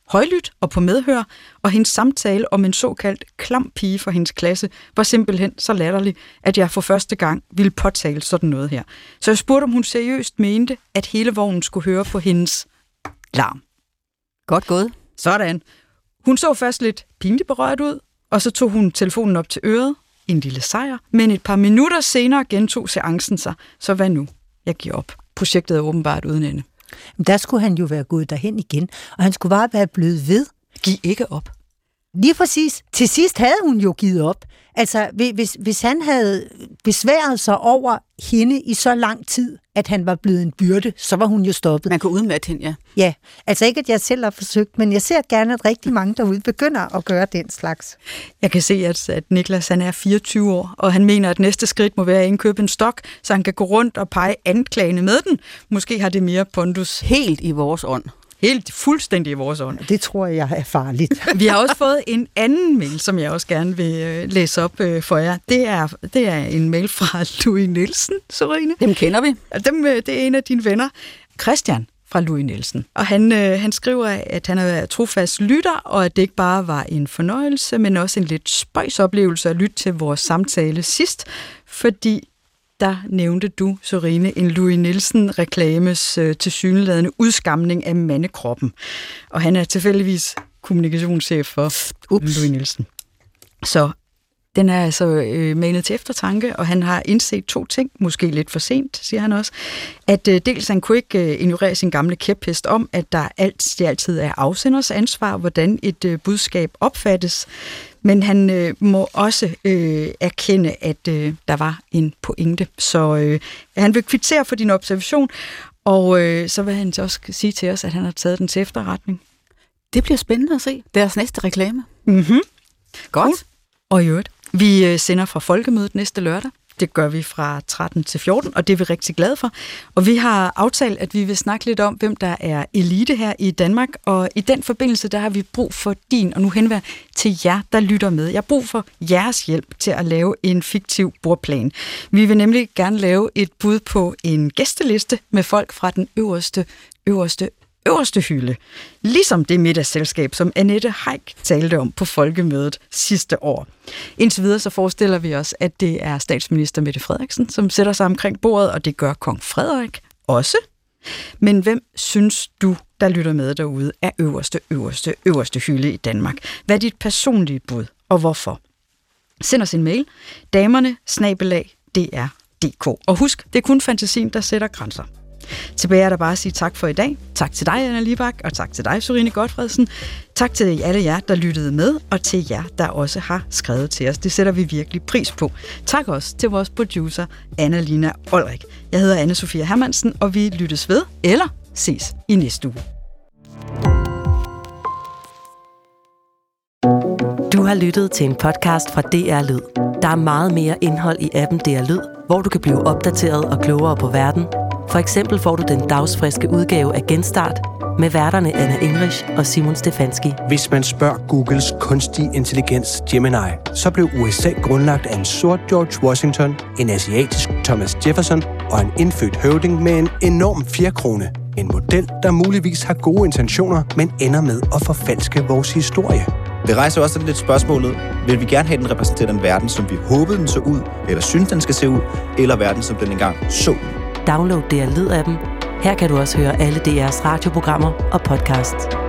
højlydt og på medhør, og hendes samtale om en såkaldt klam pige fra hendes klasse var simpelthen så latterlig, at jeg for første gang ville påtale sådan noget her. Så jeg spurgte, om hun seriøst mente, at hele vognen skulle høre på hendes larm. Godt gået. Sådan. Hun så først lidt pinligt berørt ud, og så tog hun telefonen op til øret. En lille sejr. Men et par minutter senere gentog seancen sig. Så hvad nu? Jeg giver op. Projektet er åbenbart uden ende. Der skulle han jo være gået derhen igen, og han skulle bare være blevet ved. Giv ikke op. Lige præcis. Til sidst havde hun jo givet op. Altså, hvis, hvis han havde besværet sig over hende i så lang tid, at han var blevet en byrde, så var hun jo stoppet. Man kunne udmatte hende, ja. Ja, altså ikke, at jeg selv har forsøgt, men jeg ser gerne, at rigtig mange derude begynder at gøre den slags. Jeg kan se, at, at Niklas han er fireogtyve år, og han mener, at næste skridt må være at indkøbe en stok, så han kan gå rundt og pege anklagende med den. Måske har det mere pondus. Helt i vores ånd. Helt fuldstændig i vores ånd. Det tror jeg er farligt. Vi har også fået en anden mail, som jeg også gerne vil øh, læse op øh, for jer. Det er, det er en mail fra Louis Nielsen, Sørine. Dem kender vi. Dem, øh, det er en af dine venner. Christian fra Louis Nielsen. Og han, øh, han skriver, at han er trofast lytter, og at det ikke bare var en fornøjelse, men også en lidt spøjsoplevelse at lytte til vores samtale sidst, fordi der nævnte du, Sørine, en Louis Nielsen-reklames øh, tilsyneladende udskamning af mandekroppen. Og han er tilfældigvis kommunikationschef for Ups. Louis Nielsen. Så den er altså øh, manet til eftertanke, og han har indset to ting, måske lidt for sent, siger han også, at øh, dels han kunne ikke øh, ignorere sin gamle kæphest om, at der alt, det altid er afsenders ansvar, hvordan et øh, budskab opfattes, men han øh, må også øh, erkende, at øh, der var en pointe. Så øh, han vil kvittere for din observation, og øh, så vil han også sige til os, at han har taget den til efterretning. Det bliver spændende at se. Deres næste reklame. Mm-hmm. Godt. Cool. Og i øvrigt, vi øh, sender fra Folkemødet næste lørdag. Det gør vi fra tretten til fjorten, og det er vi rigtig glade for. Og vi har aftalt, at vi vil snakke lidt om, hvem der er elite her i Danmark, og i den forbindelse, der har vi brug for din, og nu henvender til jer, der lytter med. Jeg har brug for jeres hjælp til at lave en fiktiv bordplan. Vi vil nemlig gerne lave et bud på en gæsteliste med folk fra den øverste, øverste, øverste hylde. Ligesom det middagsselskab, som Annette Heick talte om på Folkemødet sidste år. Indtil videre så forestiller vi os, at det er statsminister Mette Frederiksen, som sætter sig omkring bordet, og det gør kong Frederik også. Men hvem synes du, der lytter med derude, er øverste, øverste, øverste hylde i Danmark? Hvad er dit personlige bud, og hvorfor? Send os en mail, damerne snabel-a d r punktum d k. Og husk, det er kun fantasien, der sætter grænser. Tilbage er der bare at sige tak for i dag. Tak til dig, Anna Libak, og tak til dig, Sørine Gotfredsen. Tak til alle jer, der lyttede med, og til jer, der også har skrevet til os. Det sætter vi virkelig pris på. Tak også til vores producer, Anna-Lina Olrik. Jeg hedder Anne-Sophia Hermansen, og vi lyttes ved, eller ses i næste uge. Du har lyttet til en podcast fra D R Lyd. Der er meget mere indhold i appen D R Lyd, hvor du kan blive opdateret og klogere på verden. For eksempel får du den dagsfriske udgave af Genstart med værterne Anna English og Simon Stefanski. Hvis man spørger Googles kunstig intelligens Gemini, så blev U S A grundlagt af en sort George Washington, en asiatisk Thomas Jefferson og en indfødt høvding med en enorm fjerkrone. En model, der muligvis har gode intentioner, men ender med at forfalske vores historie. Det rejser også lidt spørgsmålet, vil vi gerne have den repræsentere den verden, som vi håbede den så ud, eller synes den skal se ud, eller verden, som den engang så ud? Download D R Lyd-appen. Her kan du også høre alle D R's radioprogrammer og podcasts.